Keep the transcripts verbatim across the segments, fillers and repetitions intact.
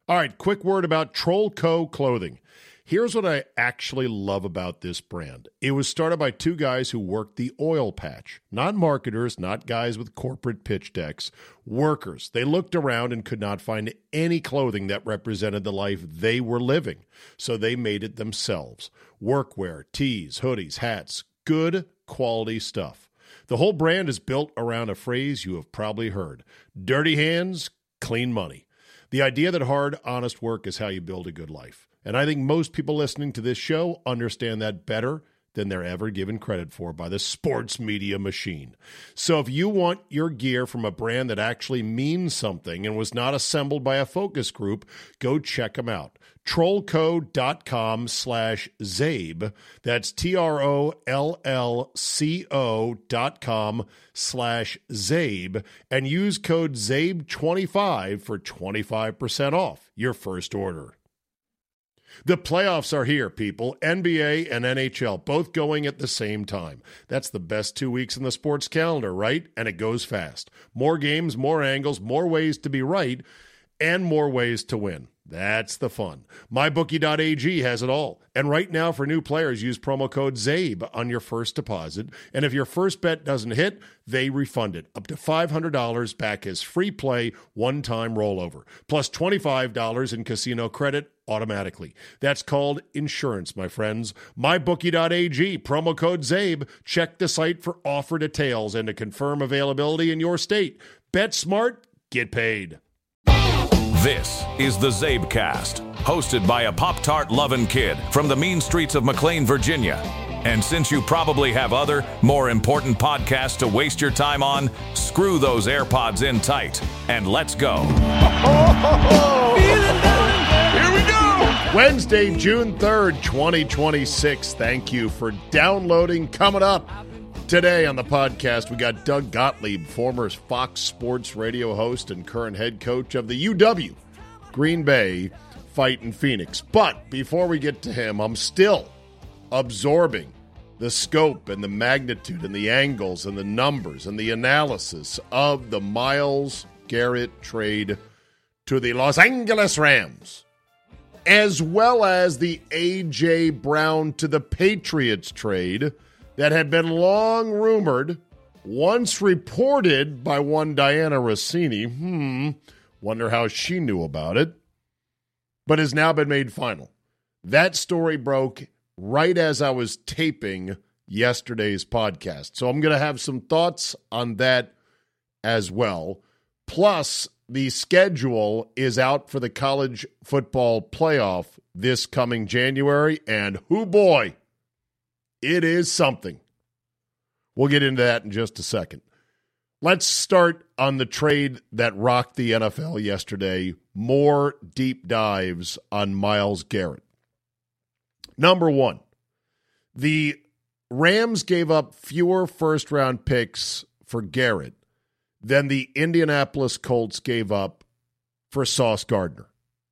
All right, quick word about Troll Co. Clothing. Here's what I actually love about this brand. It was started by two guys who worked the oil patch. Not marketers, not guys with corporate pitch decks. Workers. They looked around and could not find any clothing that represented the life they were living. So they made it themselves. Workwear, tees, hoodies, hats. Good quality stuff. The whole brand is built around a phrase you have probably heard. Dirty hands, clean money. The idea that hard, honest work is how you build a good life. And I think most people listening to this show understand that better than they're ever given credit for by the sports media machine. So if you want your gear from a brand that actually means something and was not assembled by a focus group, go check them out. Trollco.com slash Zabe. That's T-R-O-L-L-C-O dot com slash Zabe. And use code Zabe twenty-five for twenty-five percent off your first order. The playoffs are here, people. N B A and N H L both going at the same time. That's the best two weeks in the sports calendar, right? And it goes fast. More games, more angles, more ways to be right, and more ways to win. That's the fun. my bookie dot a g has it all. And right now for new players, use promo code ZABE on your first deposit. And if your first bet doesn't hit, they refund it. Up to five hundred dollars back as free play, one-time rollover. Plus twenty-five dollars in casino credit automatically. That's called insurance, my friends. my bookie dot a g, promo code ZABE. Check the site for offer details and to confirm availability in your state. Bet smart, get paid. This is the Zabecast, hosted by a Pop-Tart loving kid from the mean streets of McLean, Virginia. And since you probably have other, more important podcasts to waste your time on, screw those AirPods in tight, and let's go. Here we go! Wednesday, June third, twenty twenty-six. Thank you for downloading. Coming up today on the podcast, we got Doug Gottlieb, former Fox Sports radio host and current head coach of the U W Green Bay Fightin' Phoenix. But before we get to him, I'm still absorbing the scope and the magnitude and the angles and the numbers and the analysis of the Myles Garrett trade to the Los Angeles Rams, as well as the A J. Brown to the Patriots trade that had been long rumored, once reported by one Diana Rossini. Hmm, wonder how she knew about it, but has now been made final. That story broke right as I was taping yesterday's podcast. So I'm going to have some thoughts on that as well. Plus, the schedule is out for the college football playoff this coming January, and hoo boy, it is something. We'll get into that in just a second. Let's start on the trade that rocked the N F L yesterday. More deep dives on Myles Garrett. Number one, the Rams gave up fewer first-round picks for Garrett than the Indianapolis Colts gave up for Sauce Gardner.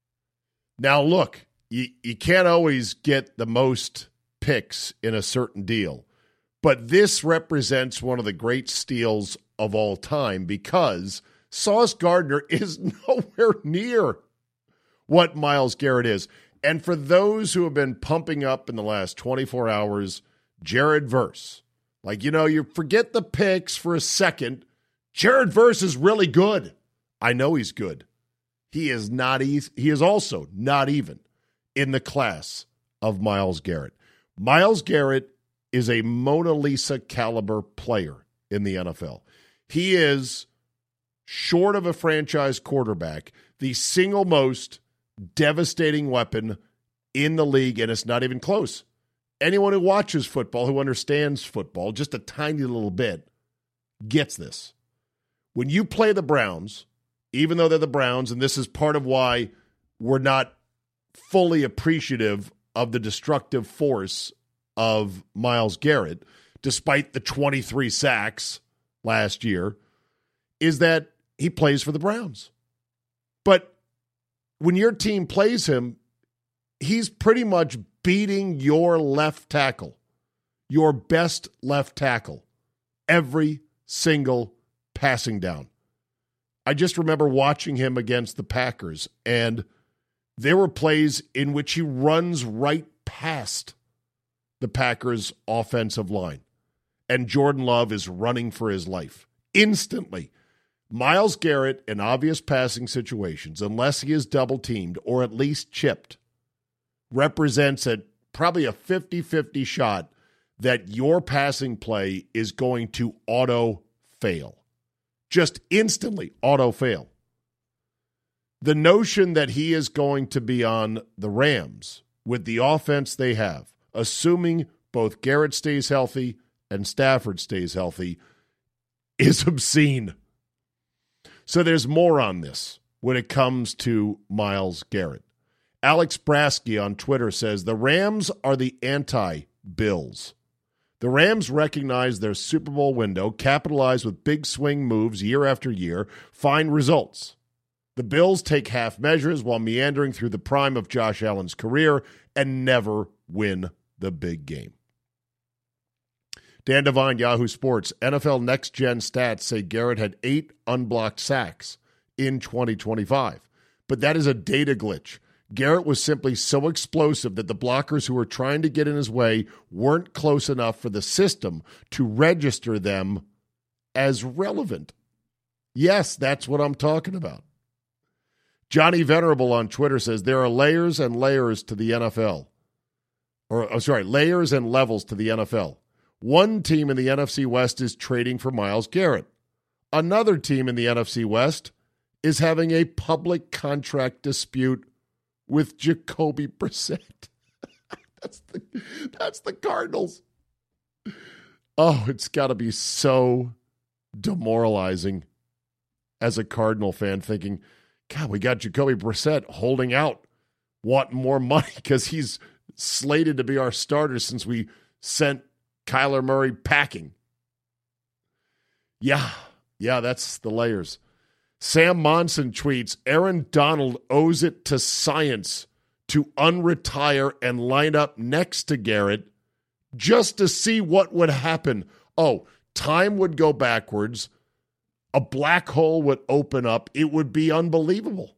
Now, look, you, you can't always get the most picks in a certain deal, but this represents one of the great steals of all time because Sauce Gardner is nowhere near what Myles Garrett is. And for those who have been pumping up in the last twenty-four hours, Jared Verse, like, you know, you forget the picks for a second. Jared Verse is really good. I know he's good. He is not easy. He is also not even in the class of Myles Garrett. Myles Garrett is a Mona Lisa caliber player in the N F L. He is, short of a franchise quarterback, the single most devastating weapon in the league, and it's not even close. Anyone who watches football, who understands football just a tiny little bit, gets this. When you play the Browns, even though they're the Browns, and this is part of why we're not fully appreciative of the destructive force of Myles Garrett, despite the twenty-three sacks last year, is that he plays for the Browns. But when your team plays him, he's pretty much beating your left tackle, your best left tackle, every single passing down. I just remember watching him against the Packers, and There were plays in which he runs right past the Packers' offensive line, and Jordan Love is running for his life. Instantly, Myles Garrett, in obvious passing situations, unless he is double-teamed or at least chipped, represents a, probably a fifty-fifty shot that your passing play is going to auto-fail. Just instantly auto-fail. The notion that he is going to be on the Rams with the offense they have, assuming both Garrett stays healthy and Stafford stays healthy, is obscene. So there's more on this when it comes to Myles Garrett. Alex Brasky on Twitter says, the Rams are the anti-Bills. The Rams recognize their Super Bowl window, capitalize with big swing moves year after year, find results. The Bills take half measures while meandering through the prime of Josh Allen's career and never win the big game. Dan Devine, Yahoo Sports. N F L Next Gen stats say Garrett had eight unblocked sacks in twenty twenty-five. But that is a data glitch. Garrett was simply so explosive that the blockers who were trying to get in his way weren't close enough for the system to register them as relevant. Yes, that's what I'm talking about. Johnny Venerable on Twitter says there are layers and layers to the N F L. Or, oh, sorry, layers and levels to the N F L. One team in the N F C West is trading for Myles Garrett. Another team in the N F C West is having a public contract dispute with Jacoby Brissett. that's the that's the Cardinals. Oh, it's got to be so demoralizing as a Cardinal fan thinking, God, we got Jacoby Brissett holding out, wanting more money because he's slated to be our starter since we sent Kyler Murray packing. Yeah, yeah, that's the layers. Sam Monson tweets, Aaron Donald owes it to science to unretire and line up next to Garrett just to see what would happen. Oh, time would go backwards. A black hole would open up. It would be unbelievable.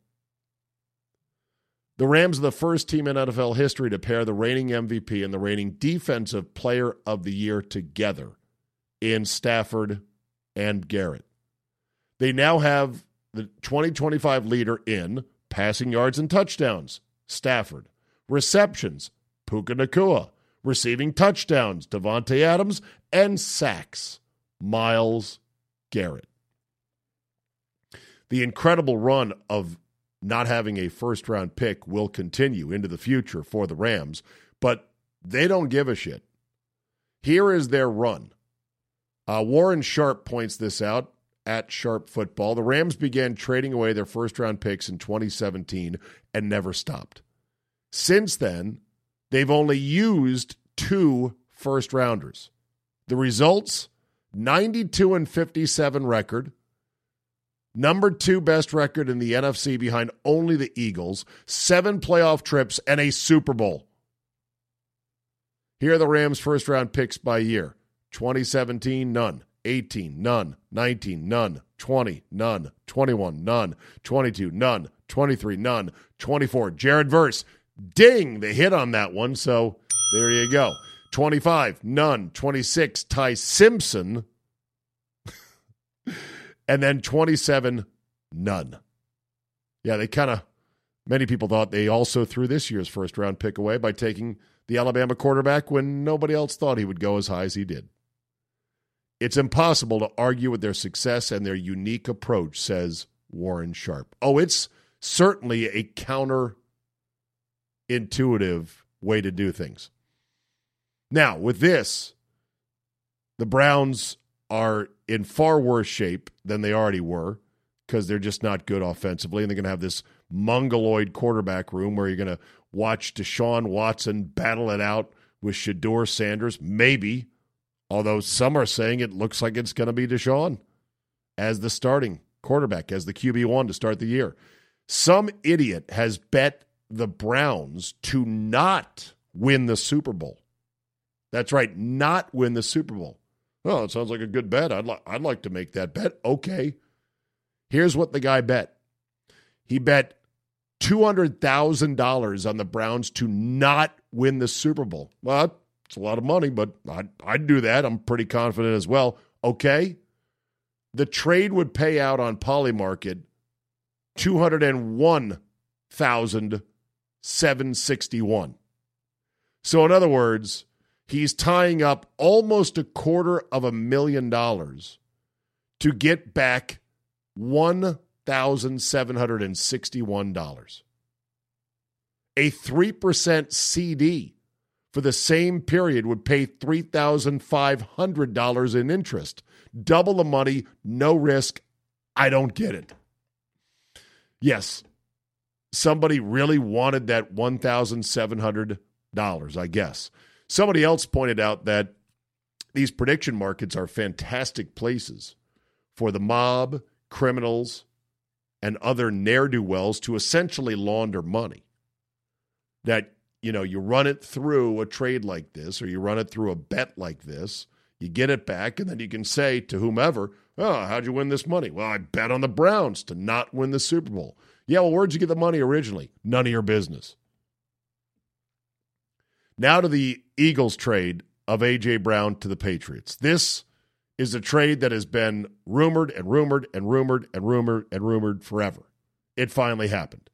The Rams are the first team in N F L history to pair the reigning M V P and the reigning Defensive Player of the Year together in Stafford and Garrett. They now have the twenty twenty-five leader in passing yards and touchdowns, Stafford. Receptions, Puka Nacua. Receiving touchdowns, Devontae Adams. And sacks, Myles Garrett. The incredible run of not having a first-round pick will continue into the future for the Rams, but they don't give a shit. Here is their run. Uh, Warren Sharp points this out at Sharp Football. The Rams began trading away their first-round picks in twenty seventeen and never stopped. Since then, they've only used two first-rounders. The results, ninety-two and fifty-seven record, number two best record in the N F C behind only the Eagles, seven playoff trips, and a Super Bowl. Here are the Rams' first-round picks by year. twenty seventeen, none. eighteen, none. nineteen, none. twenty, none. twenty-one, none. twenty-two, none. twenty-three, none. twenty-four, Jared Verse. Ding! They hit on that one, so there you go. twenty-five, none. twenty-six, Ty Simpson. And then twenty-seven, none. Yeah, they kind of, many people thought they also threw this year's first-round pick away by taking the Alabama quarterback when nobody else thought he would go as high as he did. It's impossible to argue with their success and their unique approach, says Warren Sharp. Oh, it's certainly a counterintuitive way to do things. Now, with this, the Browns are in far worse shape than they already were because they're just not good offensively, and they're going to have this mongoloid quarterback room where you're going to watch Deshaun Watson battle it out with Shedeur Sanders, maybe, although some are saying it looks like it's going to be Deshaun as the starting quarterback, as the Q B one to start the year. Some idiot has bet the Browns to not win the Super Bowl. That's right, not win the Super Bowl. Oh, it sounds like a good bet. I'd, li- I'd like to make that bet. Okay. Here's what the guy bet. He bet two hundred thousand dollars on the Browns to not win the Super Bowl. Well, it's a lot of money, but I'd, I'd do that. I'm pretty confident as well. Okay. The trade would pay out on Polymarket two hundred one thousand seven hundred sixty-one dollars. So in other words, he's tying up almost a quarter of a million dollars to get back one thousand seven hundred sixty-one dollars. A three percent C D for the same period would pay three thousand five hundred dollars in interest. Double the money, no risk. I don't get it. Yes, somebody really wanted that one thousand seven hundred dollars, I guess. Somebody else pointed out that these prediction markets are fantastic places for the mob, criminals, and other ne'er-do-wells to essentially launder money. That, you know, you run it through a trade like this, or you run it through a bet like this, you get it back, and then you can say to whomever, oh, how'd you win this money? Well, I bet on the Browns to not win the Super Bowl. Yeah, well, where'd you get the money originally? None of your business. Now to the Eagles trade of A J. Brown to the Patriots. This is a trade that has been rumored and rumored and rumored and rumored and rumored forever. It finally happened.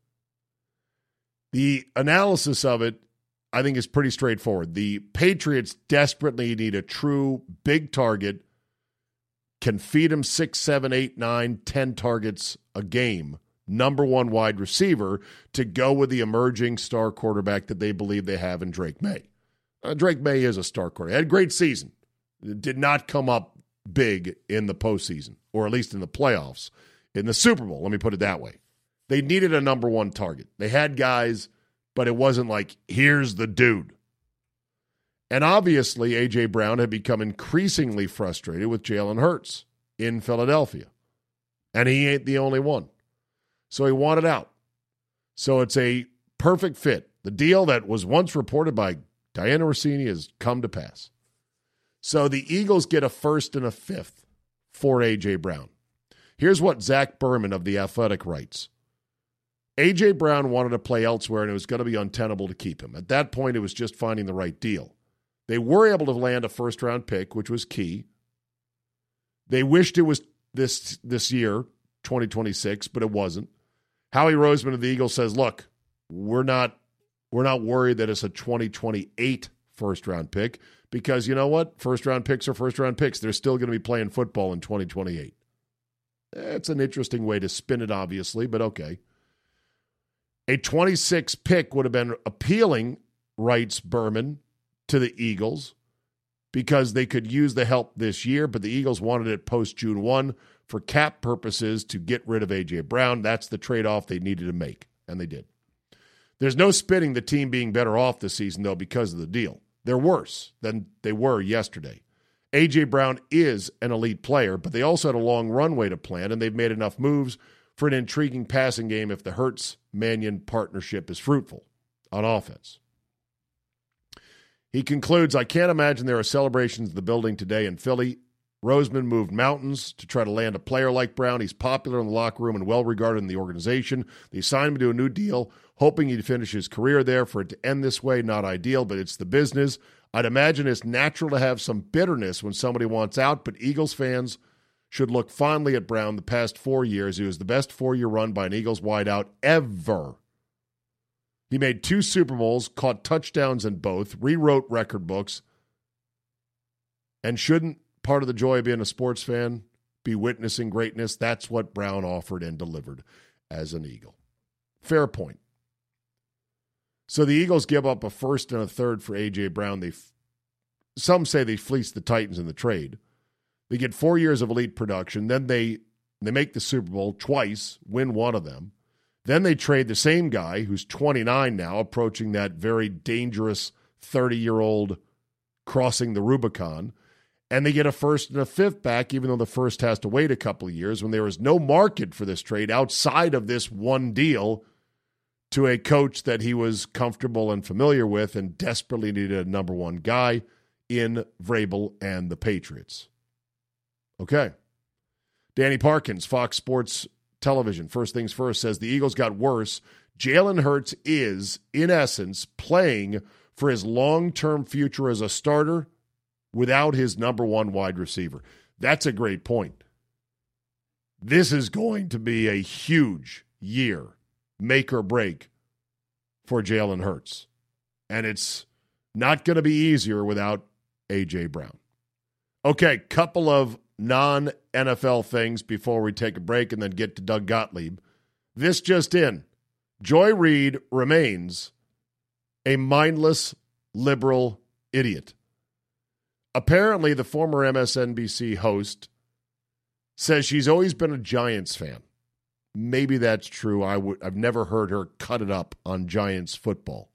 The analysis of it, I think, is pretty straightforward. The Patriots desperately need a true big target, can feed him six, seven, eight, nine, ten targets a game, number one wide receiver, to go with the emerging star quarterback that they believe they have in Drake May. Uh, Drake May is a star quarterback. Had a great season. It did not come up big in the postseason, or at least in the playoffs. In the Super Bowl, let me put it that way. They needed a number one target. They had guys, but it wasn't like, here's the dude. And obviously, A J. Brown had become increasingly frustrated with Jalen Hurts in Philadelphia. And he ain't the only one. So he wanted out. So it's a perfect fit. The deal that was once reported by Diana Rossini has come to pass. So the Eagles get a first and a fifth for A J. Brown. Here's what Zach Berman of The Athletic writes. A J. Brown wanted to play elsewhere, and it was going to be untenable to keep him. At that point, it was just finding the right deal. They were able to land a first-round pick, which was key. They wished it was this this year, twenty twenty-six, but it wasn't. Howie Roseman of the Eagles says, look, we're not we're not worried that it's a twenty twenty-eight first-round pick because, you know what? First-round picks are first-round picks. They're still going to be playing football in twenty twenty-eight. It's an interesting way to spin it, obviously, but okay. A twenty-six pick would have been appealing, writes Berman, to the Eagles because they could use the help this year, but the Eagles wanted it post-June first for cap purposes to get rid of A J. Brown. That's the trade-off they needed to make, and they did. There's no spinning the team being better off this season, though, because of the deal. They're worse than they were yesterday. A J. Brown is an elite player, but they also had a long runway to plan, and they've made enough moves for an intriguing passing game if the Hurts-Mannion partnership is fruitful on offense. He concludes, I can't imagine there are celebrations in the building today in Philly. Roseman moved mountains to try to land a player like Brown. He's popular in the locker room and well-regarded in the organization. They signed him to a new deal, hoping he'd finish his career there. For it to end this way, not ideal, but it's the business. I'd imagine it's natural to have some bitterness when somebody wants out, but Eagles fans should look fondly at Brown the past four years. He was the best four-year run by an Eagles wideout ever. He made two Super Bowls, caught touchdowns in both, rewrote record books, and shouldn't part of the joy of being a sports fan be witnessing greatness? That's what Brown offered and delivered as an Eagle. Fair point. So the Eagles give up a first and a third for A J. Brown. They, some say they fleeced the Titans in the trade. They get four years of elite production. Then they, they make the Super Bowl twice, win one of them. Then they trade the same guy, who's twenty-nine now, approaching that very dangerous thirty-year-old crossing the Rubicon. And they get a first and a fifth back, even though the first has to wait a couple of years, when there is no market for this trade outside of this one deal to a coach that he was comfortable and familiar with and desperately needed a number one guy in Vrabel and the Patriots. Okay. Danny Parkins, Fox Sports Television, first things first, says the Eagles got worse Jalen Hurts is, in essence, playing for his long-term future as a starter without his number one wide receiver. That's a great point. This is going to be a huge year, make or break, for Jalen Hurts. And it's not going to be easier without A J. Brown. Okay, couple of non-N F L things before we take a break and then get to Doug Gottlieb. This just in. Joy Reid remains a mindless liberal idiot. Apparently, the former M S N B C host says she's always been a Giants fan. Maybe that's true. I would, I've never heard her cut it up on Giants football.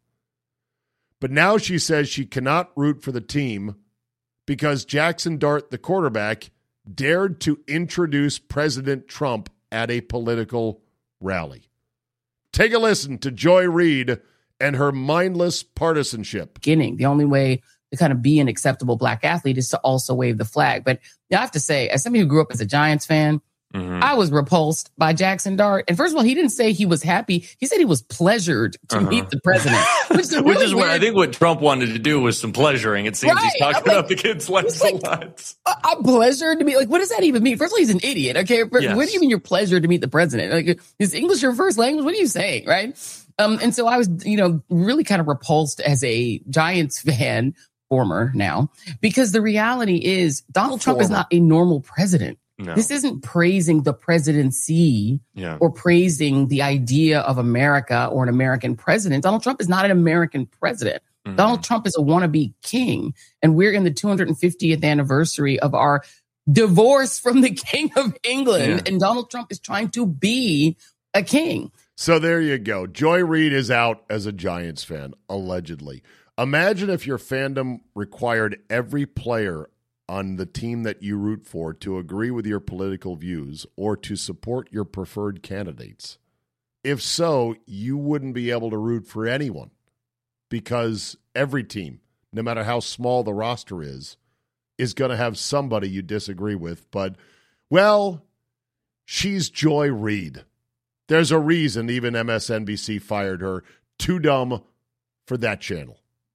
But now she says she cannot root for the team because Jackson Dart, the quarterback, dared to introduce President Trump at a political rally. Take a listen to Joy Reid and her mindless partisanship. Beginning, the only way to kind of be an acceptable black athlete is to also wave the flag. But I have to say, as somebody who grew up as a Giants fan, mm-hmm. I was repulsed by Jackson Dart. And first of all, he didn't say he was happy. He said he was pleasured to uh-huh. meet the president. Which is, really which is what I think what Trump wanted to do was some pleasuring. It seems right. he's talking like, about the kids' lives like, a lot. I'm pleasured to meet. Like, what does that even mean? First of all, he's an idiot. Okay. Yes. What do you mean you're pleasured to meet the president? Like, is English your first language? What are you saying? Right. Um, and so I was, you know, really kind of repulsed as a Giants fan, former now, because the reality is Donald Trump former. is not a normal president. No. This isn't praising the presidency yeah. or praising the idea of America or an American president. Donald Trump is not an American president. Mm-hmm. Donald Trump is a wannabe king. And we're in the two hundred fiftieth anniversary of our divorce from the King of England. Yeah. And Donald Trump is trying to be a king. So there you go. Joy Reid is out as a Giants fan, allegedly. Imagine if your fandom required every player on the team that you root for to agree with your political views or to support your preferred candidates. If so, you wouldn't be able to root for anyone because every team, no matter how small the roster is, is going to have somebody you disagree with. But, well, she's Joy Reid. There's a reason even M S N B C fired her. Too dumb for that channel.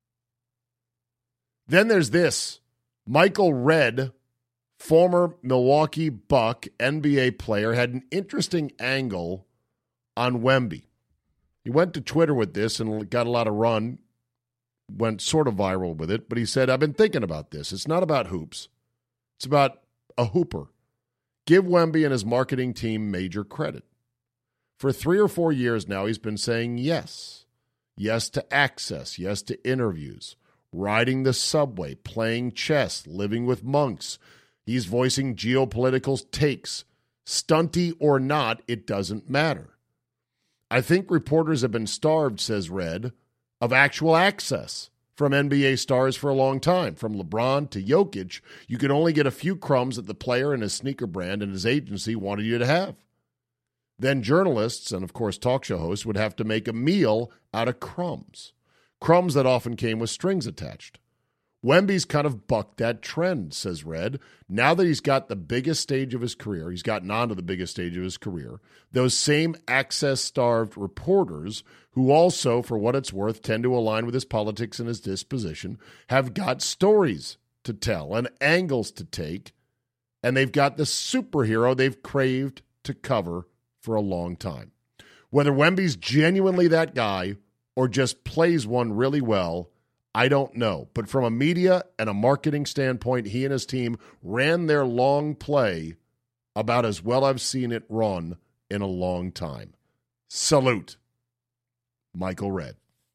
Then there's this. Michael Redd, former Milwaukee Buck N B A player, had an interesting angle on Wemby. He went to Twitter with this and got a lot of run, went sort of viral with it, but he said, I've been thinking about this. It's not about hoops. It's about a hooper. Give Wemby and his marketing team major credit. For three or four years now, he's been saying yes. Yes to access, yes to interviews. Riding the subway, playing chess, living with monks. He's voicing geopolitical takes. Stunty or not, it doesn't matter. I think reporters have been starved, says Redd, of actual access from N B A stars for a long time. From LeBron to Jokic, you could only get a few crumbs that the player and his sneaker brand and his agency wanted you to have. Then journalists and, of course, talk show hosts would have to make a meal out of crumbs. Crumbs that often came with strings attached. Wemby's kind of bucked that trend, says Redd. Now that he's got the biggest stage of his career, he's gotten on to the biggest stage of his career, those same access-starved reporters, who also, for what it's worth, tend to align with his politics and his disposition, have got stories to tell and angles to take, and they've got the superhero they've craved to cover for a long time. Whether Wemby's genuinely that guy or just plays one really well, I don't know. But from a media and a marketing standpoint, he and his team ran their long play about as well I've seen it run in a long time. Salute, Michael Redd.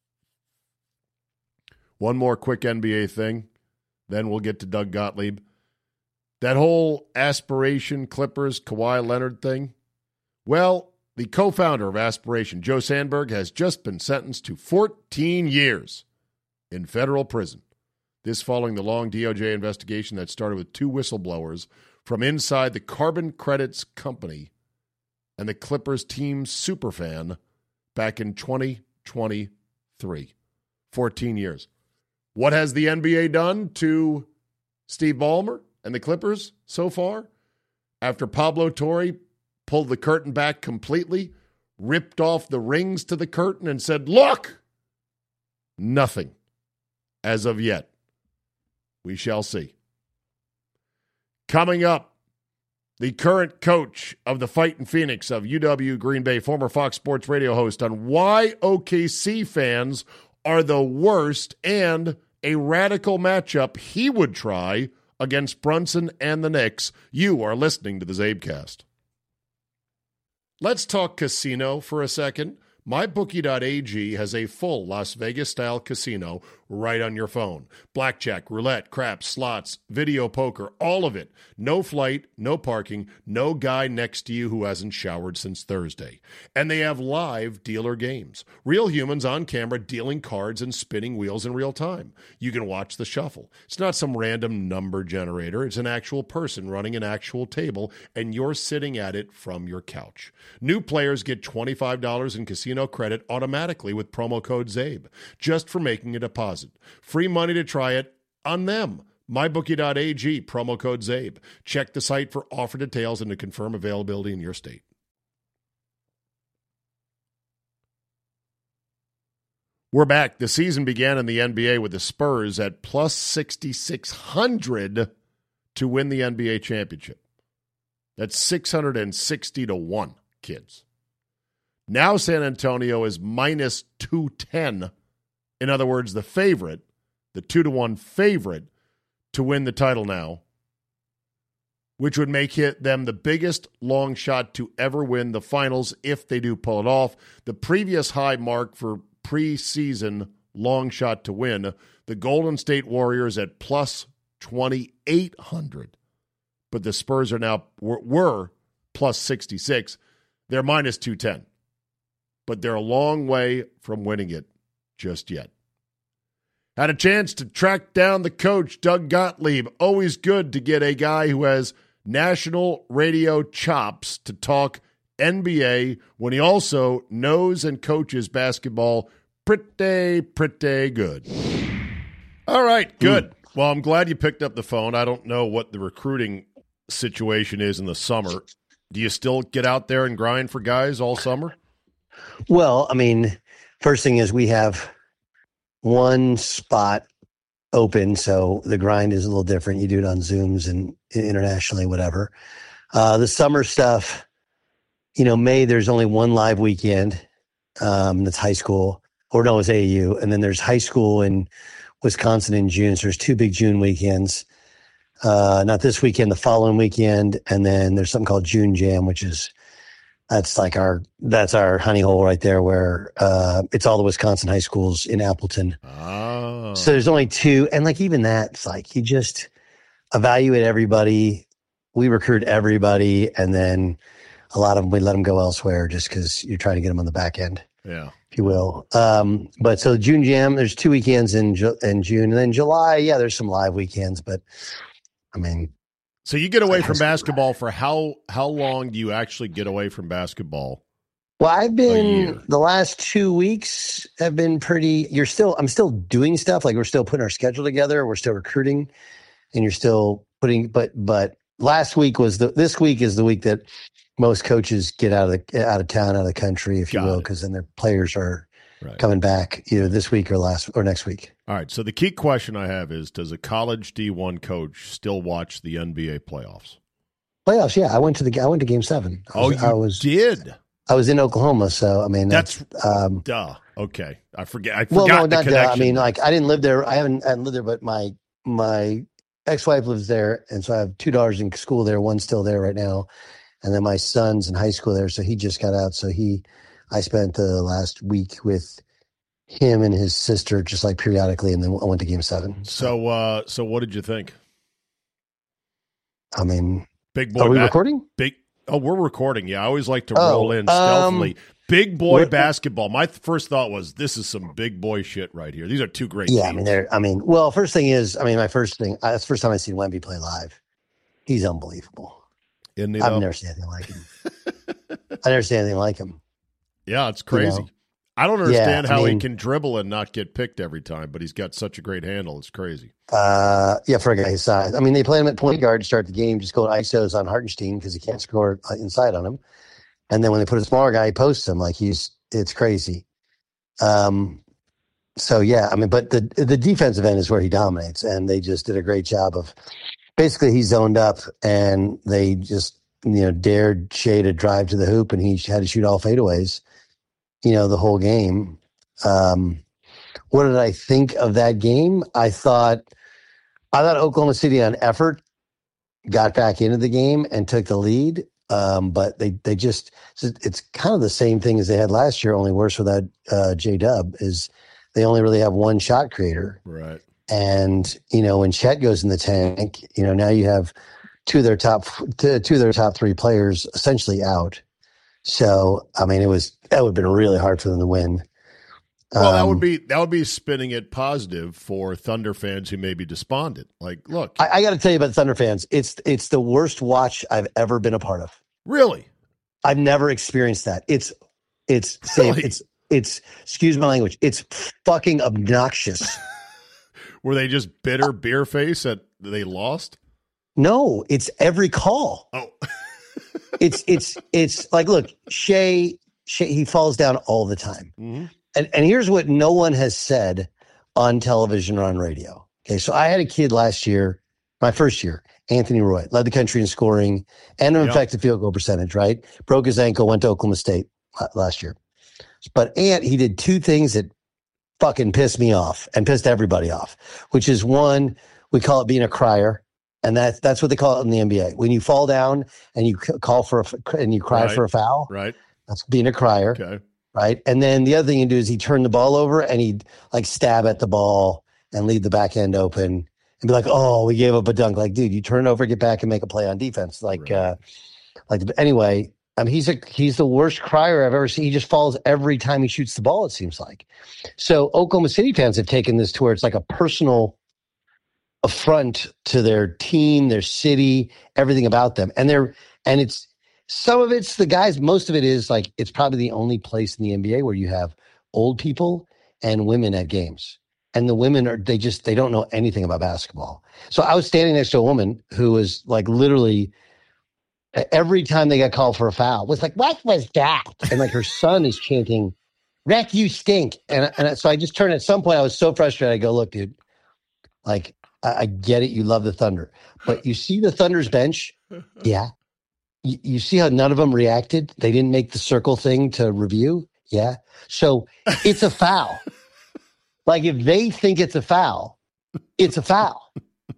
One more quick N B A thing, then we'll get to Doug Gottlieb. That whole aspiration Clippers Kawhi Leonard thing, well, the co-founder of Aspiration, Joe Sandberg, has just been sentenced to fourteen years in federal prison. This following the long D O J investigation that started with two whistleblowers from inside the Carbon Credits Company and the Clippers team superfan back in twenty twenty-three. fourteen years. What has the N B A done to Steve Ballmer and the Clippers so far? After Pablo Torre pulled the curtain back completely, ripped off the rings to the curtain and said, look, nothing as of yet. We shall see. Coming up, the current coach of the Fightin' Phoenix of U W Green Bay, former Fox Sports Radio host, on why O K C fans are the worst and a radical matchup he would try against Brunson and the Knicks. You are listening to the Zabecast. Let's talk casino for a second. my bookie dot a g has a full Las Vegas-style casino right on your phone. Blackjack, roulette, craps, slots, video poker, all of it. No flight, no parking, no guy next to you who hasn't showered since Thursday. And they have live dealer games. Real humans on camera dealing cards and spinning wheels in real time. You can watch the shuffle. It's not some random number generator. It's an actual person running an actual table, and you're sitting at it from your couch. New players get twenty-five dollars in casino credit automatically with promo code ZABE, just for making a deposit. Free money to try it on them. my bookie dot a g, promo code ZABE. Check the site for offer details and to confirm availability in your state. We're back. The season began in the N B A with the Spurs at plus sixty-six hundred to win the N B A championship. That's six hundred sixty to one, kids. Now San Antonio is minus two ten. In other words, the favorite, the two to one favorite to win the title now, which would make it them the biggest long shot to ever win the finals if they do pull it off. The previous high mark for preseason long shot to win, the Golden State Warriors at plus twenty-eight hundred. But the Spurs are now were, were plus sixty-six. They're minus two ten. But they're a long way from winning it just yet. Had a chance to track down the coach, Doug Gottlieb. Always good to get a guy who has national radio chops to talk N B A when he also knows and coaches basketball pretty, pretty good. All right, good. Mm. Well, I'm glad you picked up the phone. I don't know what the recruiting situation is in the summer. Do you still get out there and grind for guys all summer? Well, I mean, first thing is we have one spot open, so the grind is a little different. You do it on Zooms and internationally, whatever. Uh, the summer stuff, you know, May, there's only one live weekend. Um, that's high school, or no, it's A A U. And then there's high school in Wisconsin in June. So there's two big June weekends. Uh, not this weekend, the following weekend. And then there's something called June Jam, which is, that's like our, that's our honey hole right there where, uh, it's all the Wisconsin high schools in Appleton. Oh. So there's only two. And like, even that, it's like, you just evaluate everybody. We recruit everybody. And then a lot of them, we let them go elsewhere just because you're trying to get them on the back end. Yeah. If you will. Um, but so June Jam, there's two weekends in, Ju- in June. And then July, yeah, there's some live weekends, but I mean. So you get away from basketball for how how long do you actually get away from basketball? Well, I've been, the last two weeks have been pretty, you're still, I'm still doing stuff. Like we're still putting our schedule together. We're still recruiting and you're still putting, but, but last week was the, this week is the week that most coaches get out of the, out of town, out of the country, if you Got will, because then their players are right. coming back either this week or last or next week. All right. So the key question I have is, does a college D one coach still watch the N B A playoffs? Playoffs, yeah. I went to the I went to Game Seven. I oh, was, you I was, did? I was in Oklahoma, so I mean that's, that's um, duh. Okay, I forget. I forgot well, no, the not connection. Duh. I mean, like I didn't live there. I haven't, I haven't lived there, but my my ex-wife lives there, and so I have two daughters in school there. One's still there right now, and then my son's in high school there. So he just got out. So he, I spent the last week with him and his sister, just like periodically, and then I went to Game Seven. So, so, uh, so what did you think? I mean, big boy. Are we bat- recording? Big. Oh, we're recording. Yeah, I always like to oh, roll in stealthily. Um, big boy what, basketball. My th- first thought was, this is some big boy shit right here. These are two great yeah, teams. I mean, they're. I mean, well, first thing is, I mean, my first thing. I, that's the first time I've seen Wemby play live. He's unbelievable. Isn't he, I've though? never seen anything like him. I've never seen anything like him. Yeah, it's crazy. You know? I don't understand yeah, how I mean, he can dribble and not get picked every time, but he's got such a great handle. It's crazy. Uh, yeah, for a guy his size. I mean, they play him at point guard to start the game, just go to I S Os on Hartenstein because he can't score inside on him. And then when they put a smaller guy, he posts him like he's, it's crazy. Um, so yeah, I mean, but the, the defensive end is where he dominates, and they just did a great job of basically he zoned up and they just, you know, dared Shea to drive to the hoop, and he had to shoot all fadeaways, you know, the whole game. Um, what did I think of that game? I thought, I thought Oklahoma City on effort got back into the game and took the lead. Um, but they, they just, it's kind of the same thing as they had last year, only worse without uh, J-Dub, is they only really have one shot creator. Right. And, you know, when Chet goes in the tank, you know, now you have two of their top, two of their top three players essentially out. So, I mean, it was, that would have been really hard for them to win. Well, um, that would be, that would be spinning it positive for Thunder fans who may be despondent. Like, look, I, I got to tell you about Thunder fans. It's, it's the worst watch I've ever been a part of. Really? I've never experienced that. It's, it's, Really? it's, it's, excuse my language. It's fucking obnoxious. Were they just bitter beer face that they lost? No, it's every call. Oh, it's, it's, it's like, look, Shea, Shea, he falls down all the time. mm-hmm. And, and here's what no one has said on television or on radio. Okay. So I had a kid last year, my first year, Anthony Roy, led the country in scoring and an Yep. effective field goal percentage, right? Broke his ankle, went to Oklahoma State last year. But Ant, he did two things that fucking pissed me off and pissed everybody off, which is one, we call it being a crier. And that's, that's what they call it in the N B A. When you fall down and you call for a, and you cry Right. for a foul, Right. that's being a crier. Okay. Right. And then the other thing you do is he turn the ball over and he'd like stab at the ball and leave the back end open and be like, oh, we gave up a dunk. Like, dude, you turn it over, get back and make a play on defense. Like, Right. uh, like anyway, I mean, he's a, he's the worst crier I've ever seen. He just falls every time he shoots the ball, it seems like. So Oklahoma City fans have taken this to where it's like a personal affront to their team, their city, everything about them. And they're, and it's, some of it's the guys, most of it is like, it's probably the only place in the N B A where you have old people and women at games. And the women are, they just, they don't know anything about basketball. So I was standing next to a woman who was like literally every time they got called for a foul was like, what was that? And like her son is chanting, Rec, you stink. And, and so I just turned at some point, I was so frustrated. I go, look, dude, like, I, I get it. You love the Thunder, but you see the Thunder's bench. Yeah. You, you see how none of them reacted? They didn't make the circle thing to review. Yeah. So it's a foul. Like if they think it's a foul, it's a foul.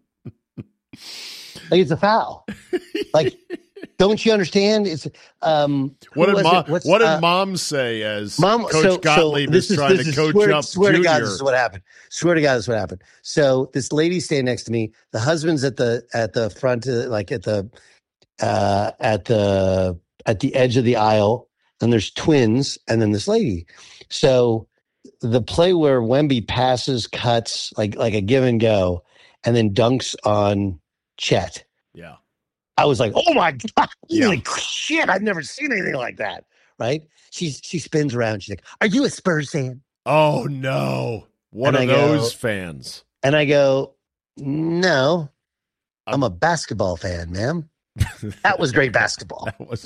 Like it's a foul. Like, don't you understand? It's um. What did mom? What's, What did uh, mom say as Mom, Coach so, Gottlieb so this is trying this to coach swear, up swear Junior? to God, this is what happened. Swear to God, this is what happened. So this lady standing next to me, the husband's at the at the front, uh, like at the uh, at the at the edge of the aisle, and there's twins, and then this lady. So the play where Wemby passes, cuts like like a give and go, and then dunks on Chet. Yeah. I was like, oh my God. Yeah. Like, shit, I've never seen anything like that. Right? She's she spins around. She's like, are you a Spurs fan? Oh no. One And of I go- those fans. And I go, no, I'm a basketball fan, ma'am. That was great basketball. That was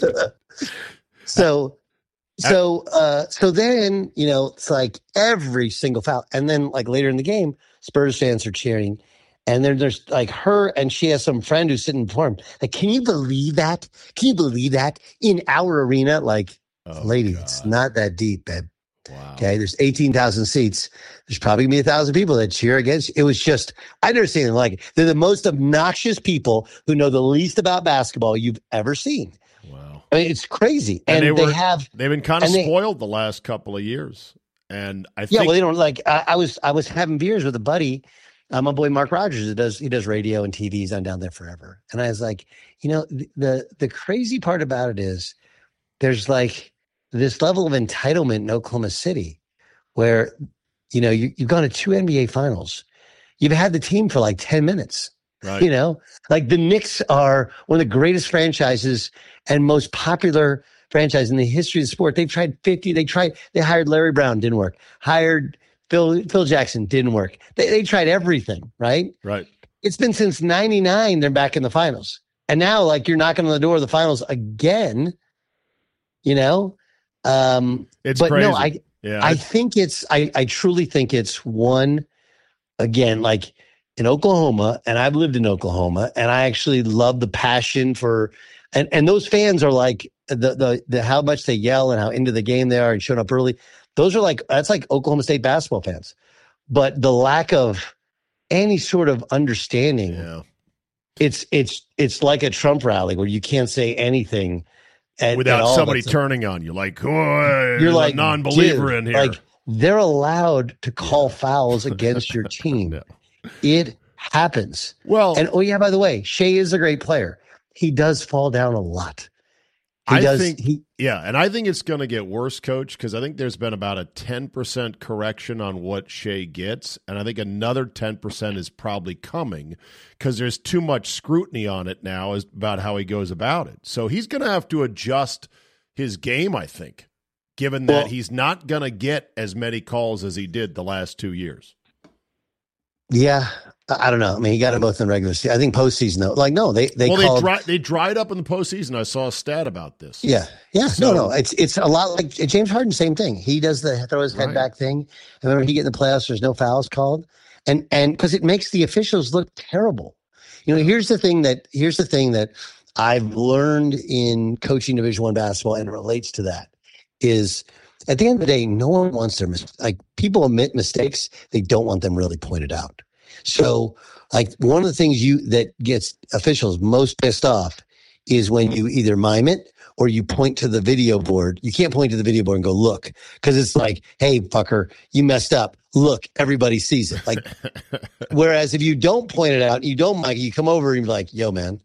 So, so, uh, so then, you know, it's like every single foul. And then like later in the game, Spurs fans are cheering. And then there's like her and she has some friend who's sitting before him. Like, can you believe that? Can you believe that in our arena? Like, oh, lady, God. it's not that deep, babe. Wow. Okay. There's eighteen thousand seats. There's probably gonna be a thousand people that cheer against. It was just, I've never seen anything like it. They're the most obnoxious people who know the least about basketball you've ever seen. Wow. I mean, it's crazy. And, And they they, were- have, They've been kind of And they- spoiled the last couple of years. And I yeah, think well, they don't like, I, I was, I was having beers with a buddy. Uh, my boy Mark Rogers, who does he does radio and T V. He's done down there forever. And I was like, you know, the, the the crazy part about it is there's like this level of entitlement in Oklahoma City where, you know, you, you've gone to two N B A finals. You've had the team for like ten minutes. right. You know, like the Knicks are one of the greatest franchises and most popular franchise in the history of the sport. They've tried fifty. They tried, they hired Larry Brown, didn't work. Hired Phil, Phil Jackson, didn't work. They, they tried everything, right? Right. It's been since ninety-nine, they're back in the finals. And now, like, you're knocking on the door of the finals again. you know? Um, it's but crazy. no, I, yeah, I think it's, I, I truly think it's one, again, like in Oklahoma, and I've lived in Oklahoma, and I actually love the passion for, and, and those fans are like the, the, the, how much they yell and how into the game they are and showing up early. Those are like, that's like Oklahoma State basketball fans. But the lack of any sort of understanding, yeah. it's, it's, it's like a Trump rally where you can't say anything at, without at all. somebody That's turning on you. Like, oh, you're like a non-believer dude, in here. Like, they're allowed to call fouls against your team. No. It happens. Well, and oh yeah, by the way, Shea is a great player. He does fall down a lot. He I does, think, he, yeah, and I think it's going to get worse, Coach, because I think there's been about a ten percent correction on what Shea gets, and I think another ten percent is probably coming because there's too much scrutiny on it now as, about how he goes about it. So he's going to have to adjust his game, I think, given that well, he's not going to get as many calls as he did the last two years. Yeah, I don't know. I mean, he got it both in regular season. I think postseason though. Like, no, they they well, called, they, dry, they dried up in the postseason. I saw a stat about this. Yeah, yeah. So, no, no. It's it's a lot like James Harden. Same thing. He does the throw his head right. back thing. And remember, he get in the playoffs. There's no fouls called, and and because it makes the officials look terrible. You know, here's the thing that here's the thing that I've learned in coaching Division One basketball, and it relates to that is. At the end of the day, no one wants their mis- like people admit mistakes. They don't want them really pointed out. So, like one of the things you that gets officials most pissed off is when you either mime it or you point to the video board. You can't point to the video board and go look because it's like, hey, fucker, you messed up. Look, everybody sees it. Like, whereas if you don't point it out, you don't like you come over and you're like, yo, man,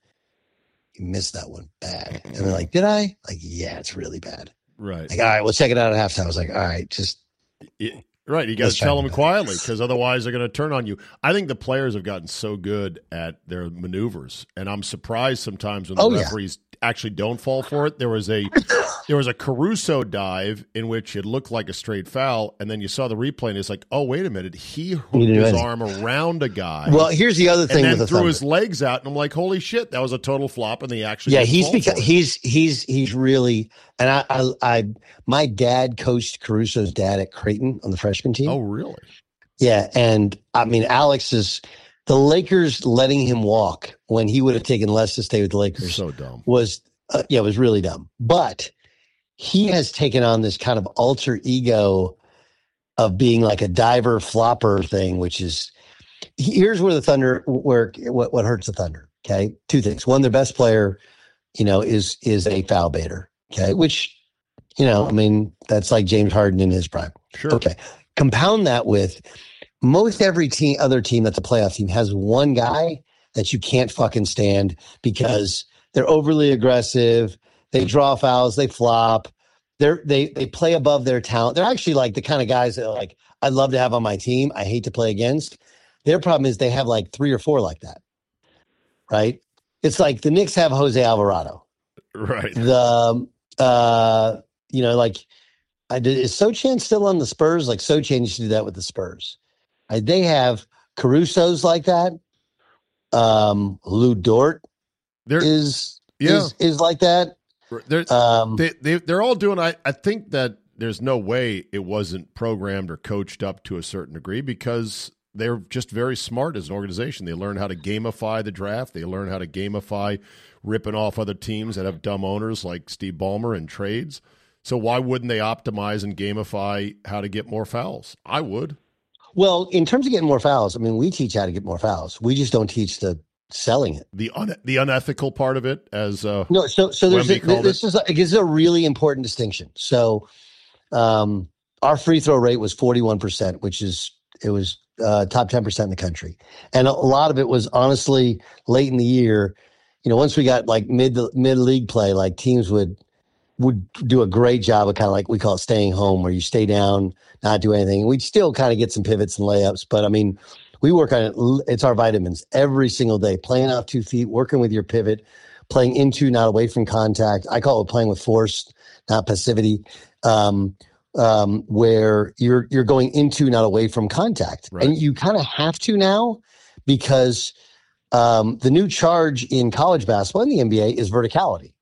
you missed that one bad. And they're like, did I? Like, yeah, it's really bad. Right. Like, all right, we'll check it out at halftime. I was like, all right, just. Yeah, right. You got to tell them quietly because otherwise they're going to turn on you. I think the players have gotten so good at their maneuvers, and I'm surprised sometimes when the oh, referees yeah. actually don't fall for it. There was a there was a Caruso dive in which it looked like a straight foul, and then you saw the replay, and it's like, oh, wait a minute. He hooked his arm around a guy. Well, here's the other thing. And then with the threw Thunder. his legs out, and I'm like, holy shit, that was a total flop, and they actually yeah, he's because he's he's he's really and I, I I my dad coached Caruso's dad at Creighton on the freshman team. Oh, really? Yeah, and I mean, Alex is the Lakers letting him walk when he would have taken less to stay with the Lakers. So dumb. Was uh, yeah, it was really dumb. But he has taken on this kind of alter ego of being like a diver flopper thing, which is here's where the Thunder where what, what hurts the Thunder. Okay, two things. One, their best player, you know, is is a foul baiter. Okay, which you know, I mean, that's like James Harden in his prime. Sure. Okay, compound that with most every team, other team that's a playoff team has one guy that you can't fucking stand because they're overly aggressive. They draw fouls. They flop. They're, they they play above their talent. They're actually like the kind of guys that are like, I'd love to have on my team. I hate to play against. Their problem is they have like three or four like that, right? It's like the Knicks have Jose Alvarado. Right. The, uh, you know, like, I did, is Sochan still on the Spurs? Like Sochan used to do that with the Spurs. Uh, they have Caruso's like that. Um, Lou Dort They're, is, yeah. is is like that. They're, um, they, they, they're all doing, I, I think that there's no way it wasn't programmed or coached up to a certain degree because they're just very smart as an organization. They learn how to gamify the draft. They learn how to gamify ripping off other teams that have dumb owners like Steve Ballmer and trades. So why wouldn't they optimize and gamify how to get more fouls? I would. Well, in terms of getting more fouls, I mean, we teach how to get more fouls. We just don't teach the selling it. The un- the unethical part of it, as uh, no. So so there's a, this it. is a, this is a really important distinction. So, um, our free throw rate was forty-one percent, which is it was uh, top ten percent in the country, and a lot of it was honestly late in the year. You know, once we got like mid mid league play, like teams would. would do a great job of kind of like we call it staying home, where you stay down, not do anything. We'd still kind of get some pivots and layups, but I mean, we work on it. It's our vitamins every single day, playing off two feet, working with your pivot, playing into, not away from contact. I call it playing with force, not passivity, um, um, where you're, you're going into, not away from contact. Right. And you kind of have to now because um, the new charge in college basketball and the N B A is verticality.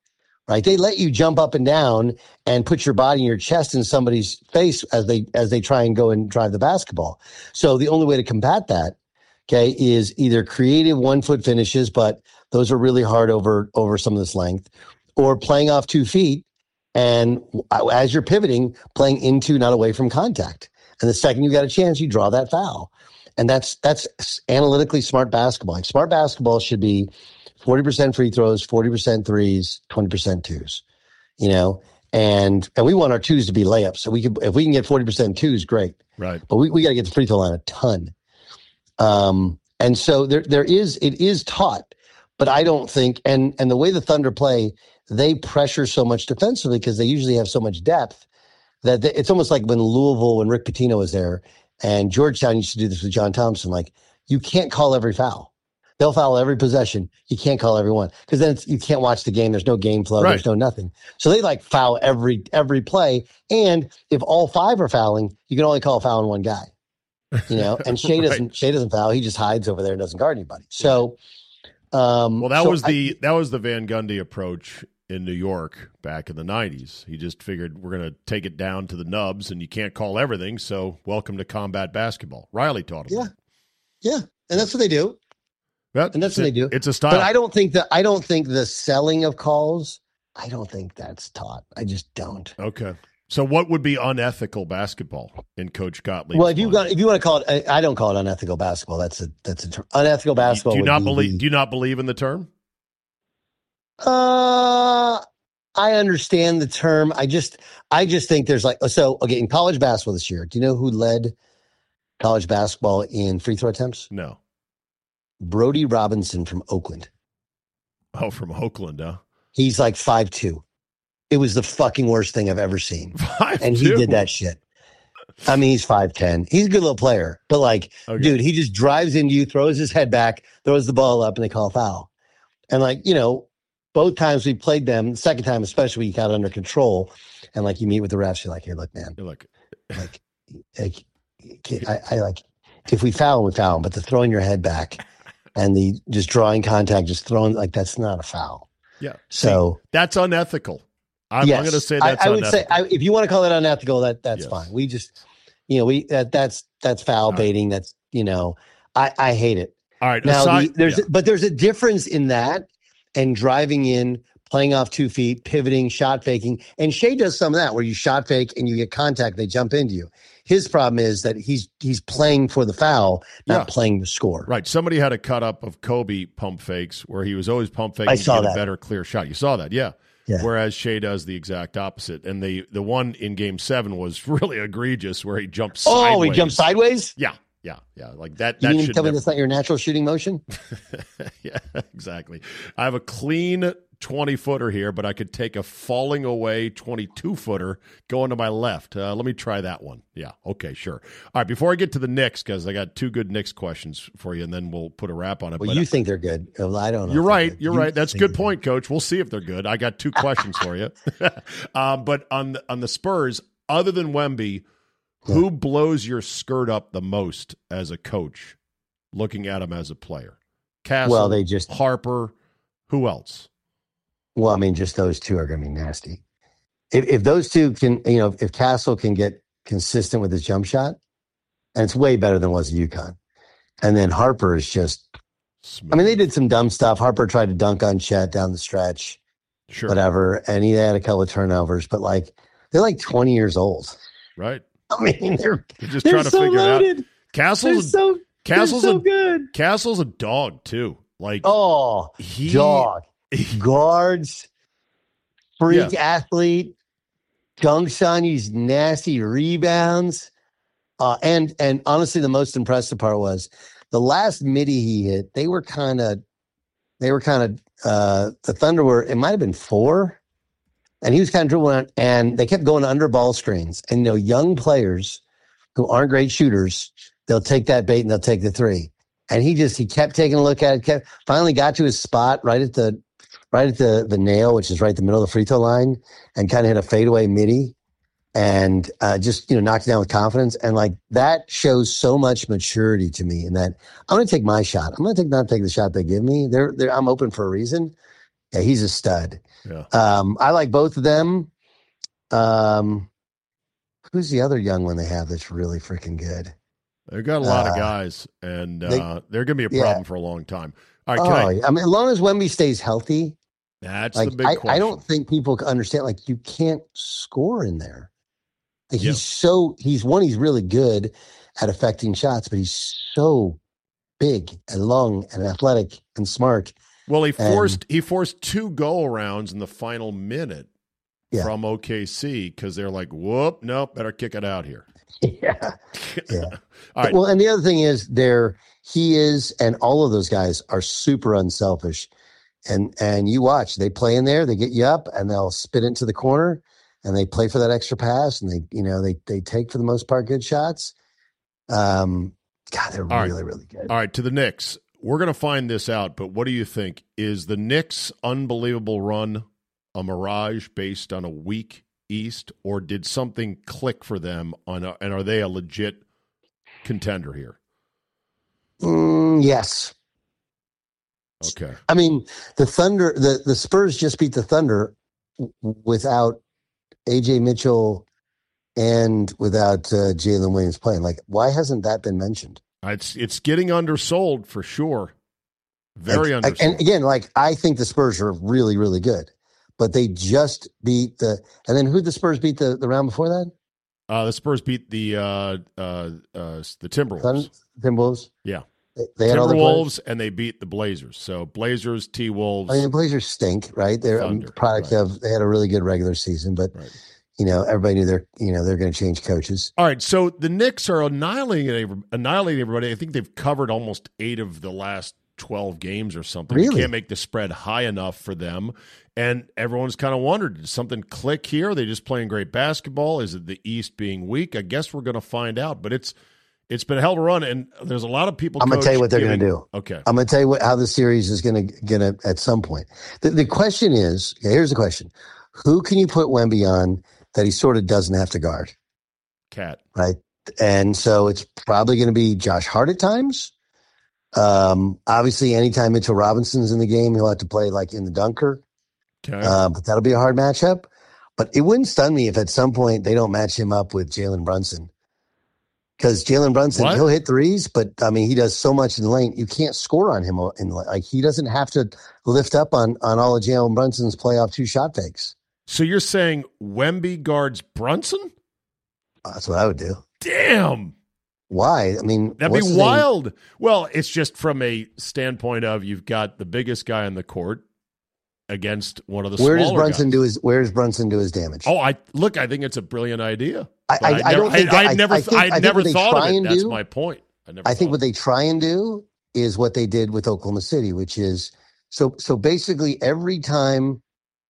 right? They let you jump up and down and put your body and your chest in somebody's face as they as they try and go and drive the basketball. So the only way to combat that, okay, is either creative one-foot finishes, but those are really hard over over some of this length, or playing off two feet and as you're pivoting, playing into, not away from contact. And the second you got a chance, you draw that foul. And that's that's analytically smart basketball. Like smart basketball should be forty percent free throws, forty percent threes, twenty percent twos, you know, and and we want our twos to be layups. So we can, if we can get forty percent twos, great. Right. But we, we got to get the free throw line a ton. Um, and so there there is, it is taught, but I don't think, and and the way the Thunder play, they pressure so much defensively because they usually have so much depth that they, it's almost like when Louisville, when Rick Pitino was there, and Georgetown used to do this with John Thompson. Like, you can't call every foul. They'll foul every possession. You can't call every one because then it's, you can't watch the game. There's no game flow. Right. There's no nothing. So they like foul every every play. And if all five are fouling, you can only call a foul on one guy. You know, and Shea right. doesn't Shea doesn't foul. He just hides over there and doesn't guard anybody. So, um, well, that so was the I, that was the Van Gundy approach in New York back in the nineties. He just figured we're going to take it down to the nubs, and you can't call everything. So, welcome to combat basketball. Riley taught him. Yeah, yeah, and that's what they do. That, and that's what they do. It's a style. But I don't think that I don't think the selling of calls. I don't think that's taught. I just don't. Okay. So, what would be unethical basketball in Coach Gottlieb? Well, if you got, if you want to call it, I, I don't call it unethical basketball. That's a that's a term. Unethical basketball. Do you not be believe? The, do you not believe in the term? Uh, I understand the term. I just, I just think there's like, so okay, in college basketball this year, do you know who led college basketball in free throw attempts? No. Brody Robinson from Oakland. Oh, from Oakland, huh? He's like five two. It was the fucking worst thing I've ever seen. five two And he did that shit. I mean, he's five ten. He's a good little player. But like, okay. dude, he just drives into you, throws his head back, throws the ball up, and they call a foul. And like, you know, both times we played them, the second time especially, we got under control. And like, you meet with the refs, you're like, hey, look, man. You're like, like, like I, I like, if we foul, we foul. But the throwing your head back and the just drawing contact, just throwing, like, that's not a foul. Yeah. So See, that's unethical. I'm, yes, I'm going to say that's I, I would unethical. say, I, if you want to call it unethical, that that's yes. fine. We just, you know, we that that's that's foul All baiting. Right. That's, you know, I I hate it. All right. Now aside, the, there's yeah. but there's a difference in that and driving in, playing off two feet, pivoting, shot faking, and Shea does some of that where you shot fake and you get contact, they jump into you. His problem is that he's he's playing for the foul, not yeah. playing the score. Right. Somebody had a cut up of Kobe pump fakes where he was always pump faking I to saw get that. a better clear shot. You saw that, yeah. Yeah. Whereas Shea does the exact opposite. And the the one in game seven was really egregious where he jumped sideways. Oh, he jumped sideways? Yeah. Yeah. Yeah. Like that. You that mean should tell never... me that's not your natural shooting motion? Yeah, exactly. I have a clean twenty footer here, but I could take a falling away twenty-two footer going to my left. Uh, let me try that one. Yeah. Okay, sure. All right. Before I get to the Knicks, because I got two good Knicks questions for you, and then we'll put a wrap on it. Well, but you think they're good. Well, I don't know. You're right. You're you right. That's a good point, Coach. We'll see if they're good. I got two questions for you. um, but on the, on the Spurs, other than Wemby, yeah. who blows your skirt up the most as a coach, looking at him as a player? Castle, well, they just Harper. Who else? Well, I mean, just those two are going to be nasty. If, if those two can, you know, if Castle can get consistent with his jump shot, and it's way better than it was at UConn. And then Harper is just, Smooth. I mean, they did some dumb stuff. Harper tried to dunk on Chet down the stretch, sure, whatever, and he had a couple of turnovers, but like, they're like twenty years old. Right. I mean, they're, they're just they're trying to so figure loaded. it out. Castle's they're so, Castle's they're so a, good. Castle's a dog, too. Like, oh, he, dog. Guards, freak yeah. athlete, dunks on you, nasty rebounds. Uh, and and honestly, the most impressive part was the last midi he hit, they were kind of, they were kind of, uh, the Thunder were, it might have been four. And he was kind of dribbling out, and they kept going under ball screens. And, you know, young players who aren't great shooters, they'll take that bait and they'll take the three. And he just, he kept taking a look at it, kept, finally got to his spot right at the, right at the, the nail, which is right in the middle of the free throw line, and kind of hit a fadeaway midi and uh, just, you know, knocked it down with confidence. And like that shows so much maturity to me in that I'm going to take my shot. I'm going to take, not take the shot they give me. They're, they're, I'm open for a reason. Yeah, he's a stud. Yeah. Um, I like both of them. Um, who's the other young one they have that's really freaking good? They've got a lot uh, of guys, and uh, they, they're going to be a yeah. problem for a long time. All right, oh, I, I mean, as long as Wemby stays healthy, that's like, the big I, question. I don't think people understand. Like, you can't score in there. Like, yeah. he's so he's one. He's really good at affecting shots, but he's so big and long and athletic and smart. Well, he forced and, he forced two go arounds in the final minute yeah. from O K C because they're like, whoop, nope, better kick it out here. Yeah, yeah. All right. Well, and the other thing is, there he is, and all of those guys are super unselfish. And and you watch, they play in there, they get you up, and they'll spit into the corner, and they play for that extra pass, and they you know they they take for the most part good shots. Um, God, they're All really right. really good. All right, to the Knicks. We're going to find this out, but what do you think? Is the Knicks' unbelievable run a mirage based on a weak East, or did something click for them on a, and are they a legit contender here? Mm, yes. Okay. I mean, the Thunder, the, the Spurs just beat the Thunder w- without A J Mitchell and without uh, Jalen Williams playing. Like, why hasn't that been mentioned? It's it's getting undersold for sure. Very like, undersold. And again, like, I think the Spurs are really, really good, but they just beat the, and then who the Spurs beat the, the round before that? Uh, the Spurs beat the uh, uh, uh, the Timberwolves. Timberwolves? Yeah. They, they had Timberwolves, and they beat the Blazers. So Blazers, T-Wolves. I mean, the Blazers stink, right? They're Thunder, a product right. of, they had a really good regular season, but right. you know, everybody knew they're, you know, they're going to change coaches. All right. So the Knicks are annihilating, annihilating everybody. I think they've covered almost eight of the last twelve games or something. Really? You can't make the spread high enough for them. And everyone's kind of wondered, did something click here? Are they just playing great basketball? Is it the East being weak? I guess we're going to find out, but it's, it's been a hell of a run, and there's a lot of people. I'm going to tell you what they're going to do. Okay. I'm going to tell you what, how the series is going to get at some point. The, the question is, okay, here's the question. Who can you put Wemby on that he sort of doesn't have to guard? Cat. Right. And so it's probably going to be Josh Hart at times. Um, obviously, anytime Mitchell Robinson's in the game, he'll have to play like in the dunker. Okay. Uh, but that'll be a hard matchup. But it wouldn't stun me if at some point they don't match him up with Jalen Brunson. Because Jalen Brunson, what? he'll hit threes, but I mean, he does so much in the lane. You can't score on him. In the, like he doesn't have to lift up on, on all of Jalen Brunson's playoff two shot fakes. So you're saying Wemby guards Brunson? That's what I would do. Damn. Why? I mean, that'd be wild. Name? Well, it's just from a standpoint of you've got the biggest guy on the court against one of the where smaller does Brunson guys. do his where does Brunson do his damage? Oh, I look, I think it's a brilliant idea. I, I, I never, don't think I, that, I never I, think, I, I never think thought of it. That's do, my point. I never I think of what they try and do is what they did with Oklahoma City, which is so so basically every time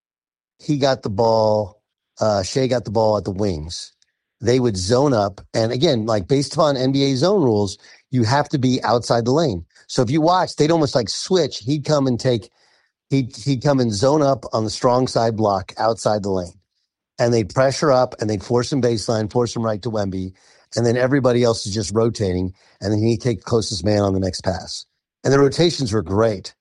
he got the ball, uh Shea got the ball at the wings, they would zone up. And again, like based upon N B A zone rules, you have to be outside the lane. So if you watch, they'd almost like switch. He'd come and take, he'd, he'd come and zone up on the strong side block outside the lane. And they'd pressure up and they'd force him baseline, force him right to Wemby. And then everybody else is just rotating. And then he'd take the closest man on the next pass. And the rotations were great.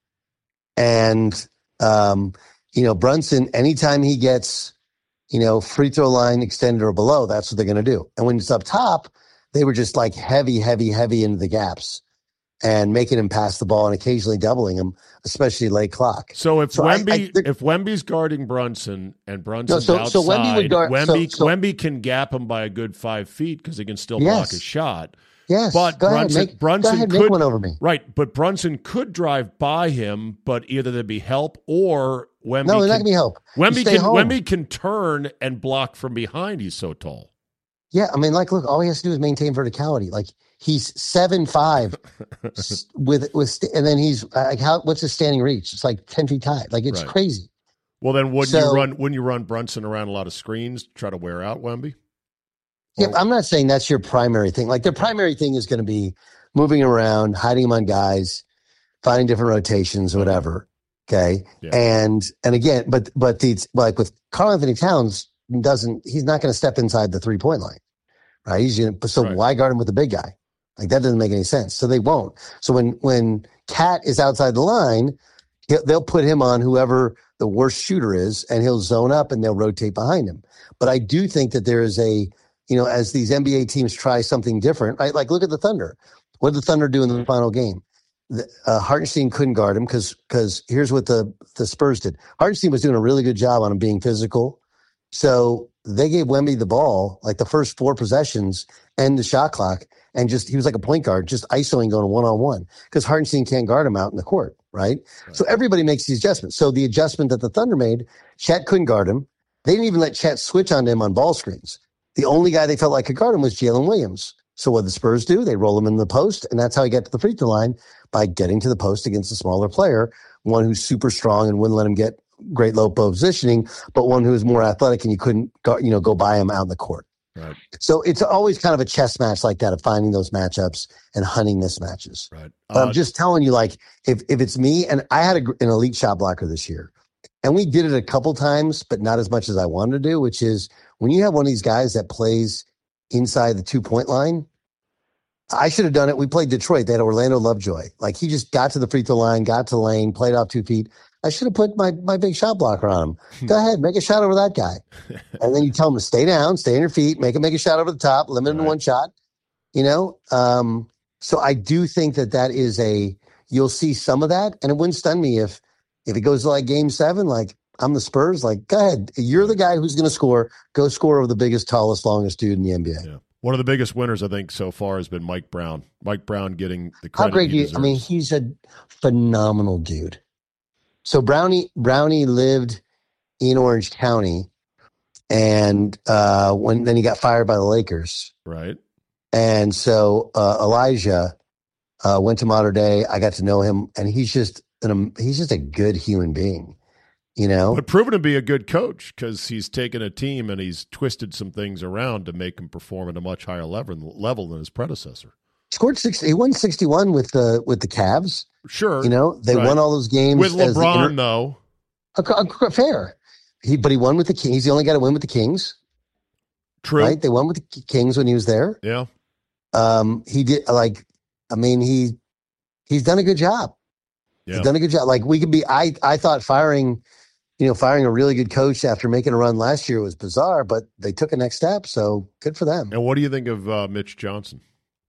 And, um, you know, Brunson, anytime he gets, you know, free throw line extended or below, that's what they're going to do. And when it's up top, they were just like heavy, heavy, heavy into the gaps and making him pass the ball and occasionally doubling him, especially late clock. So if so Wemby, I, I, if Wemby's guarding Brunson and Brunson's no, so, outside, so Wemby, would guard, Wemby, so, so, Wemby can gap him by a good five feet because he can still yes. block his shot. Yes, but go Brunson, ahead, make, Brunson go ahead, could make one over me. Right, but Brunson could drive by him, but either there'd be help or Wemby. No, there's not can, gonna be help. Wemby can home. Wemby can turn and block from behind. He's so tall. Yeah, I mean, like, look, all he has to do is maintain verticality. Like he's seven five with with, and then he's like, how? What's his standing reach? It's like ten feet high. Like it's right. crazy. Well, then wouldn't so, you run? Wouldn't you run Brunson around a lot of screens, try to wear out Wemby? Yeah, I'm not saying that's your primary thing. Like their primary thing is going to be moving around, hiding him on guys, finding different rotations, or whatever. Okay, yeah. and and again, but but the like with Karl Anthony Towns doesn't he's not going to step inside the three point line, right? He's gonna, so right. why guard him with the big guy? Like that doesn't make any sense. So they won't. So when when Cat is outside the line, they'll put him on whoever the worst shooter is, and he'll zone up and they'll rotate behind him. But I do think that there is a, you know, as these N B A teams try something different, right? Like look at the Thunder. What did the Thunder do in the final game? The, uh, Hartenstein couldn't guard him because because here's what the, the Spurs did. Hartenstein was doing a really good job on him being physical. So they gave Wemby the ball, like the first four possessions and the shot clock, and just he was like a point guard, just isoing going one-on-one because Hartenstein can't guard him out in the court, right? right? So everybody makes these adjustments. So the adjustment that the Thunder made, Chet couldn't guard him. They didn't even let Chet switch on him on ball screens. The only guy they felt like could guard him was Jalen Williams. So what the Spurs do, they roll him in the post, and that's how he got to the free throw line, by getting to the post against a smaller player, one who's super strong and wouldn't let him get great low positioning, but one who is more athletic and you couldn't go, you know, go by him out in the court. Right. So it's always kind of a chess match like that of finding those matchups and hunting mismatches. Right. Uh, but I'm just telling you, like, if, if it's me, and I had a, an elite shot blocker this year, and we did it a couple times, but not as much as I wanted to do, which is when you have one of these guys that plays inside the two-point line, I should have done it. We played Detroit. They had Orlando Lovejoy. Like, he just got to the free throw line, got to the lane, played off two feet. I should have put my, my big shot blocker on him. Go ahead, make a shot over that guy. And then you tell him to stay down, stay on your feet, make him make a shot over the top, limit him to one shot, you know? Um, so I do think that that is a, you'll see some of that. And it wouldn't stun me if, if it goes to like game seven, like I'm the Spurs, like, go ahead. You're the guy who's going to score. Go score over the biggest, tallest, longest dude in the N B A. Yeah. One of the biggest winners, I think, so far has been Mike Brown. Mike Brown getting the credit. How great he he, I mean, he's a phenomenal dude. So Brownie Brownie lived in Orange County, and uh, when then he got fired by the Lakers. Right. And so uh, Elijah uh, went to Mater Dei. I got to know him, and he's just an, he's just a good human being. You know, but proven to be a good coach because he's taken a team and he's twisted some things around to make him perform at a much higher level level than his predecessor. Scored sixty. He won sixty-one with the with the Cavs. Sure, you know they right. won all those games with LeBron, inter- though. A, a, a fair, he but he won with the Kings. He's the only guy to win with the Kings. True, right? They won with the Kings when he was there. Yeah, um, he did like. I mean, he he's done a good job. Yeah. He's done a good job. Like we could be. I I thought firing. You know, firing a really good coach after making a run last year was bizarre, but they took a next step, so good for them. And what do you think of uh, Mitch Johnson?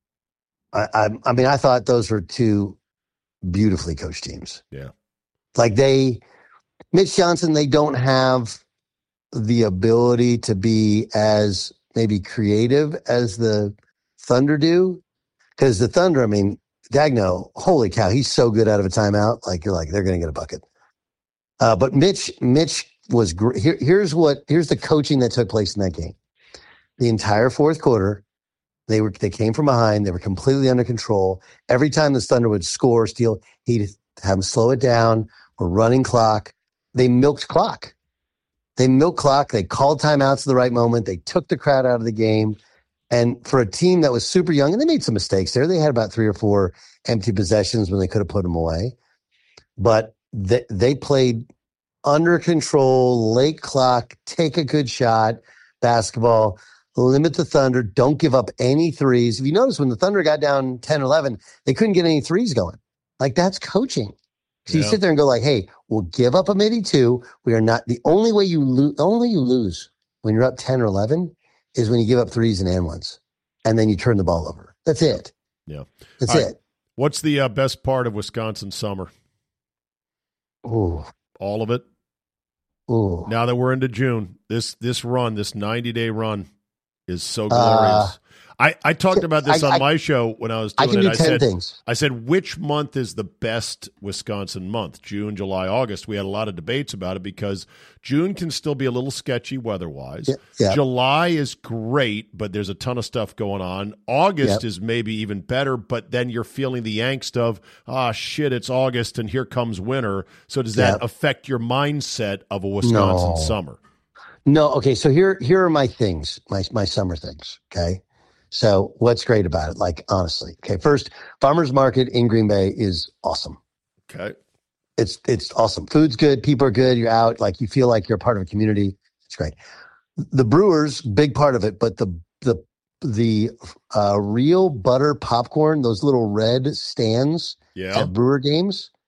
I, I, I mean, I thought those were two beautifully coached teams. Yeah, like they, Mitch Johnson, they don't have the ability to be as maybe creative as the Thunder do, because the Thunder, I mean, Dagno, holy cow, he's so good out of a timeout. Like you're like they're going to get a bucket. Uh, but Mitch, Mitch was gr- here. Here's what. Here's the coaching that took place in that game. The entire fourth quarter, they were they came from behind. They were completely under control. Every time the Thunder would score, steal, he'd have them slow it down. We're running clock. They milked clock. They milked clock. They called timeouts at the right moment. They took the crowd out of the game. And for a team that was super young, and they made some mistakes there. They had about three or four empty possessions when they could have put them away, but. They, they played under control, late clock, take a good shot, basketball, limit the Thunder, don't give up any threes. If you notice, when the Thunder got down ten or eleven, they couldn't get any threes going. Like, that's coaching. So yeah. You sit there and go like, hey, we'll give up a midi two. We are not – the only way you lose, the only way you lose when you're up ten or eleven is when you give up threes and and ones, and then you turn the ball over. That's it. Yeah. That's All it. Right. What's the uh, best part of Wisconsin summer? Ooh. All of it. Ooh. Now that we're into June, this this run, this ninety-day run is so glorious. Uh, I, I talked about this I, on I, my show when I was doing I can it. Do I ten said, things. I said, which month is the best Wisconsin month? June, July, August. We had a lot of debates about it because June can still be a little sketchy weather-wise. Yeah, yeah. July is great, but there's a ton of stuff going on. August yeah. is maybe even better, but then you're feeling the angst of, ah, shit, it's August and here comes winter. So does that yeah. affect your mindset of a Wisconsin no. summer? No. Okay, so here here are my things, my my summer things, okay? So what's great about it? Like, honestly, okay. First, farmers market in Green Bay is awesome. Okay. It's, it's awesome. Food's good. People are good. You're out. Like, you feel like you're part of a community. It's great. The Brewers, big part of it, but the, the, the, uh, real butter popcorn, those little red stands yeah. at Brewer games,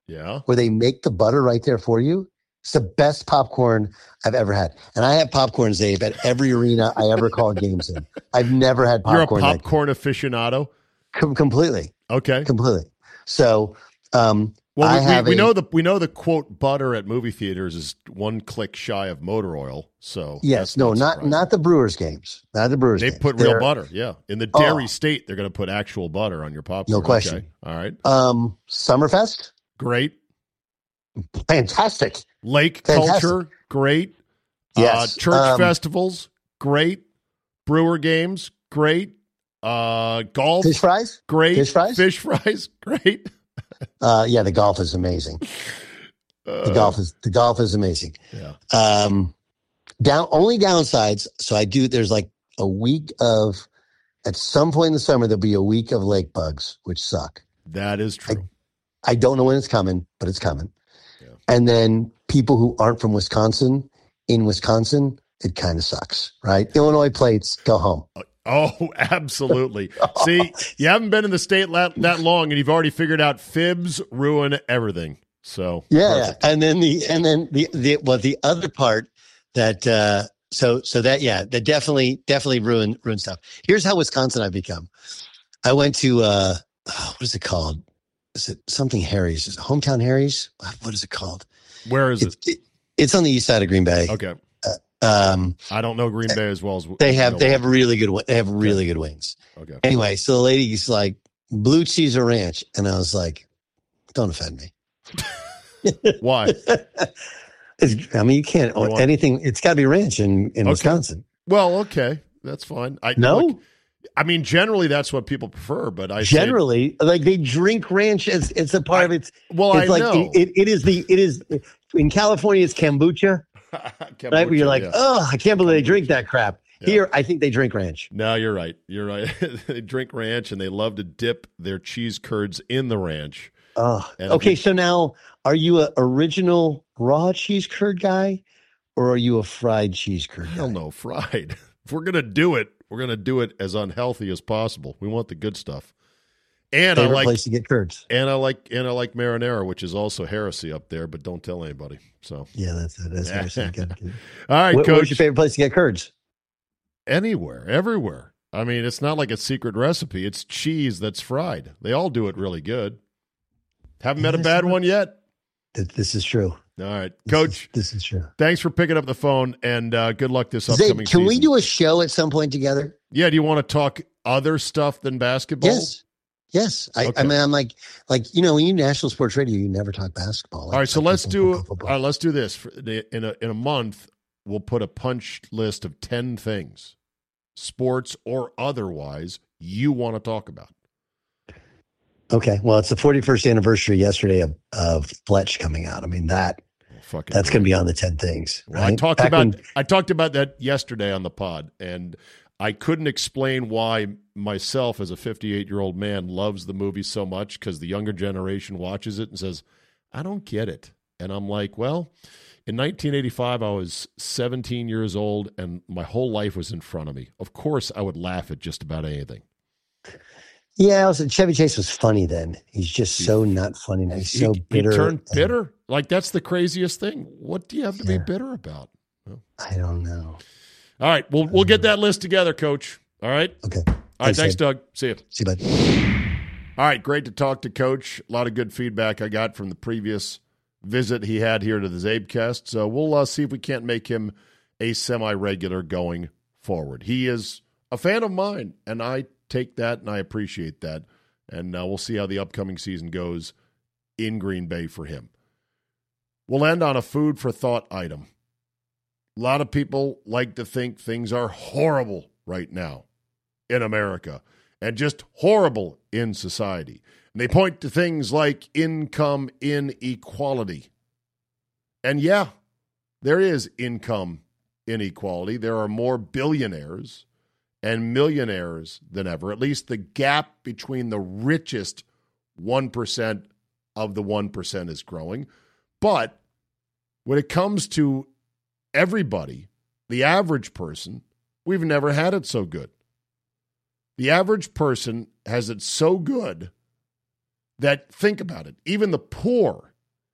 Yeah. Where they make the butter right there for you. It's the best popcorn I've ever had. And I have popcorn, Zabe, at every arena I ever called games in. I've never had popcorn. You're a popcorn aficionado? Com- completely. Okay. Completely. So, um, well, I we, have we, we a, know the we know the quote butter at movie theaters is one click shy of motor oil. So yes, no, not surprising. not the Brewers games, not the Brewers. They games. put They're, real butter. Yeah, in the dairy oh, state, they're going to put actual butter on your popcorn. No question. Okay. All right. Um, Summerfest, great, fantastic. Lake fantastic. culture, great. Yes. Uh, church um, festivals, great. Brewer games, great. Uh, golf, fish fries, great. Fish fries, fish fries, great. uh, yeah, the golf is amazing. Uh, the golf is the golf is amazing. Yeah. Um, down only downsides. So I do. There's like a week of. At some point in the summer, there'll be a week of lake bugs, which suck. That is true. I, I don't know when it's coming, but it's coming. Yeah. And then people who aren't from Wisconsin, in Wisconsin, it kind of sucks, right? Illinois plates, go home. Oh, absolutely. See, you haven't been in the state that, that long, and you've already figured out fibs ruin everything. So yeah, perfect. and then the and then the the well the other part that uh, so so that yeah that definitely definitely ruin ruin stuff. Here's how Wisconsin I've become. I went to uh, oh, what is it called? Is it something Harry's? Is it Hometown Harry's? What is it called? Where is it's, it? it? It's on the east side of Green Bay. Okay. Um, I don't know Green Bay as well as they have. They have really good. They have really good wings. Okay. Anyway, so the lady's like blue cheese or ranch, and I was like, "Don't offend me." Why? It's, I mean, you can't You want- anything. It's got to be ranch in in Okay. Wisconsin. Well, okay, that's fine. I No, look, I mean generally that's what people prefer, but I generally like they drink ranch as it's a part I- of its. Well, it's I like know. It, it is the it is in California. It's kombucha, right? Where you're like, yeah. oh, I can't believe they drink that crap. Yeah. Here, I think they drink ranch. No, you're right. You're right. They drink ranch and they love to dip their cheese curds in the ranch. Oh, And okay. if you- So now, are you a original raw cheese curd guy, or are you a fried cheese curd guy? Hell no, fried. If we're gonna do it, we're gonna do it as unhealthy as possible. We want the good stuff. And Favorite I like place to get curds. and I like and I like marinara, which is also heresy up there, but don't tell anybody. So Yeah, that's it. That's what I said. Good, good. all right, What, coach. where's your favorite place to get curds? Anywhere, everywhere. I mean, it's not like a secret recipe. It's cheese that's fried. They all do it really good. Haven't met a Yes, bad sir. one yet. Th- This is true. All right, This coach. is, this is true. Thanks for picking up the phone, and uh, good luck this Zabe, upcoming can season. we do a show at some point together? Yeah, do you want to talk other stuff than basketball? Yes. Yes. I, Okay. I mean, I'm like, like, you know, when you national sports radio, you never talk basketball. Like, All right, so like let's football, do. football, football. All right, let's do this. For the- In a in a month, we'll put a punch list of ten things, sports or otherwise, you want to talk about. Okay. Well, it's the forty-first anniversary yesterday of, of Fletch coming out. I mean, that Well, fucking that's going to great. be on the ten things. Well, Right? I talked Back about when- I talked about that yesterday on the pod, and I couldn't explain why myself, as a fifty-eight-year-old man, loves the movie so much because the younger generation watches it and says, "I don't get it," and I'm like, "Well, in nineteen eighty-five, I was seventeen years old, and my whole life was in front of me. Of course, I would laugh at just about anything." yeah, also, Chevy Chase was funny then. He's just so not funny now. He's so he, bitter. He turned and- bitter. Like that's the craziest thing. What do you have to Yeah. be bitter about? I don't know. All right, we'll we'll get that list together, Coach. All right. Okay. All right. Thanks, Thanks, Ed. Doug. See you. See you, bud. All right, great to talk to Coach. A lot of good feedback I got from the previous visit he had here to the Zabecast. So we'll uh, see if we can't make him a semi-regular going forward. He is a fan of mine, and I take that and I appreciate that. And uh, we'll see how the upcoming season goes in Green Bay for him. We'll end on a food for thought item. A lot of people like to think things are horrible right now in America and just horrible in society. And they point to things like income inequality. And yeah, there is income inequality. There are more billionaires and millionaires than ever. At least the gap between the richest one percent of the one percent is growing. But when it comes to everybody, the average person, we've never had it so good. The average person has it so good that, think about it, even the poor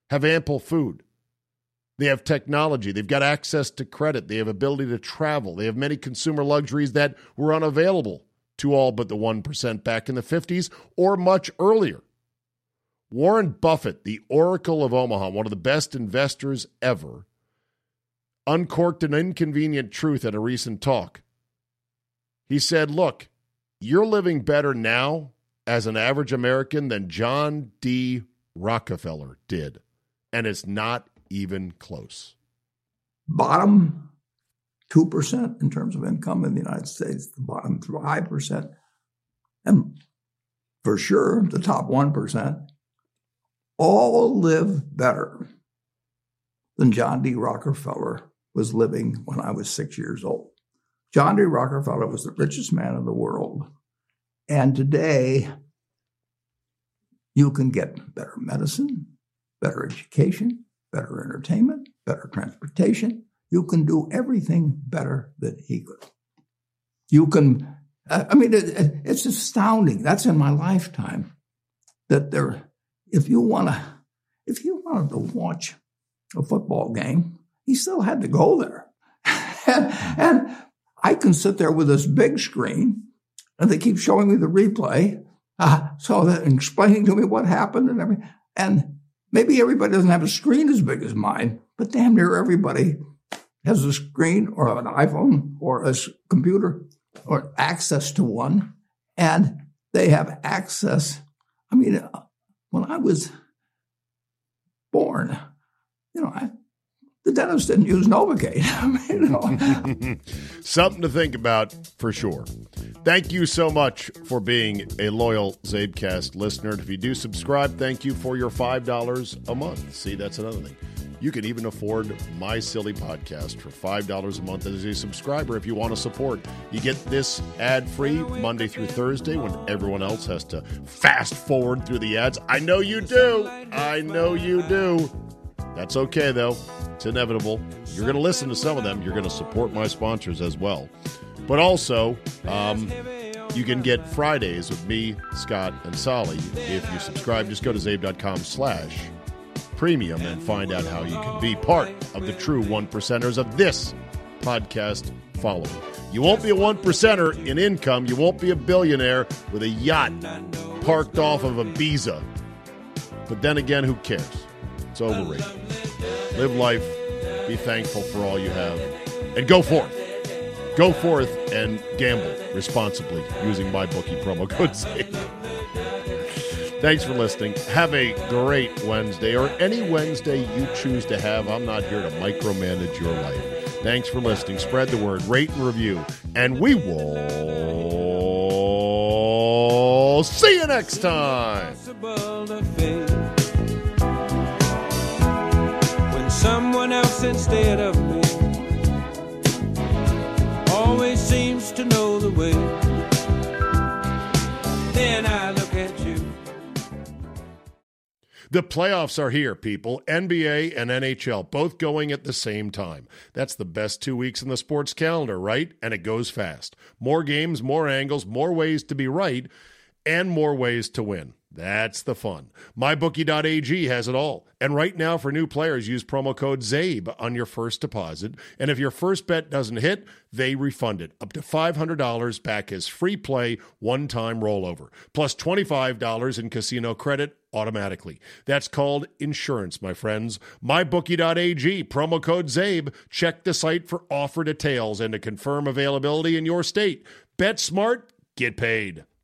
have ample food. They have technology. They've got access to credit. They have ability to travel. They have many consumer luxuries that were unavailable to all but the one percent back in the fifties or much earlier. Warren Buffett, the Oracle of Omaha, one of the best investors ever, uncorked an inconvenient truth at a recent talk. He said, look, you're living better now as an average American than John D. Rockefeller did, and it's not even close. Bottom two percent in terms of income in the United States, the bottom five percent, and for sure the top one percent, all live better than John D. Rockefeller was living when I was six years old. John D. Rockefeller was the richest man in the world. And today, you can get better medicine, better education, better entertainment, better transportation. You can do everything better than he could. You can, I mean, it, it, it's astounding. That's in my lifetime that there, if you want to, if you wanted to watch a football game, he still had to go there. and, and I can sit there with this big screen and they keep showing me the replay. Uh, so that and explaining to me what happened and everything. And maybe everybody doesn't have a screen as big as mine, but damn near everybody has a screen or an iPhone or a computer or access to one. And they have access. I mean, when I was born, you know, I, the dentist didn't use Novocaine. I mean, you know. Something to think about for sure. Thank you so much for being a loyal Zabecast listener. If you do subscribe, thank you for your five dollars a month. See, that's another thing. You can even afford my silly podcast for five dollars a month as a subscriber if you want to support. You get this ad-free Monday through Thursday when everyone else has to fast forward through the ads. I know you do. I know you do. That's okay, though. It's inevitable. You're going to listen to some of them. You're going to support my sponsors as well. But also, um, you can get Fridays with me, Scott, and Solly. If you subscribe, just go to zabe.com slash premium and find out how you can be part of the true one percenters of this podcast following. You won't be a one percenter in income. You won't be a billionaire with a yacht parked off of Ibiza. But then again, who cares? It's overrated. Live life. Be thankful for all you have. And go forth. Go forth and gamble responsibly using my bookie promo code ZABE. Thanks for listening. Have a great Wednesday, or any Wednesday you choose to have. I'm not here to micromanage your life. Thanks for listening. Spread the word, rate and review, and we will see you next time. When someone else instead of me always seems to know the way, then I look at you. The playoffs are here, people. N B A and N H L both going at the same time. That's the best two weeks in the sports calendar, right? And it goes fast. More games, more angles, more ways to be right, and more ways to win. That's the fun. my bookie dot a g has it all. And right now, for new players, use promo code ZABE on your first deposit. And if your first bet doesn't hit, they refund it. Up to five hundred dollars back as free play, one-time rollover. Plus twenty-five dollars in casino credit automatically. That's called insurance, my friends. my bookie dot a g, promo code ZABE. Check the site for offer details and to confirm availability in your state. Bet smart, get paid.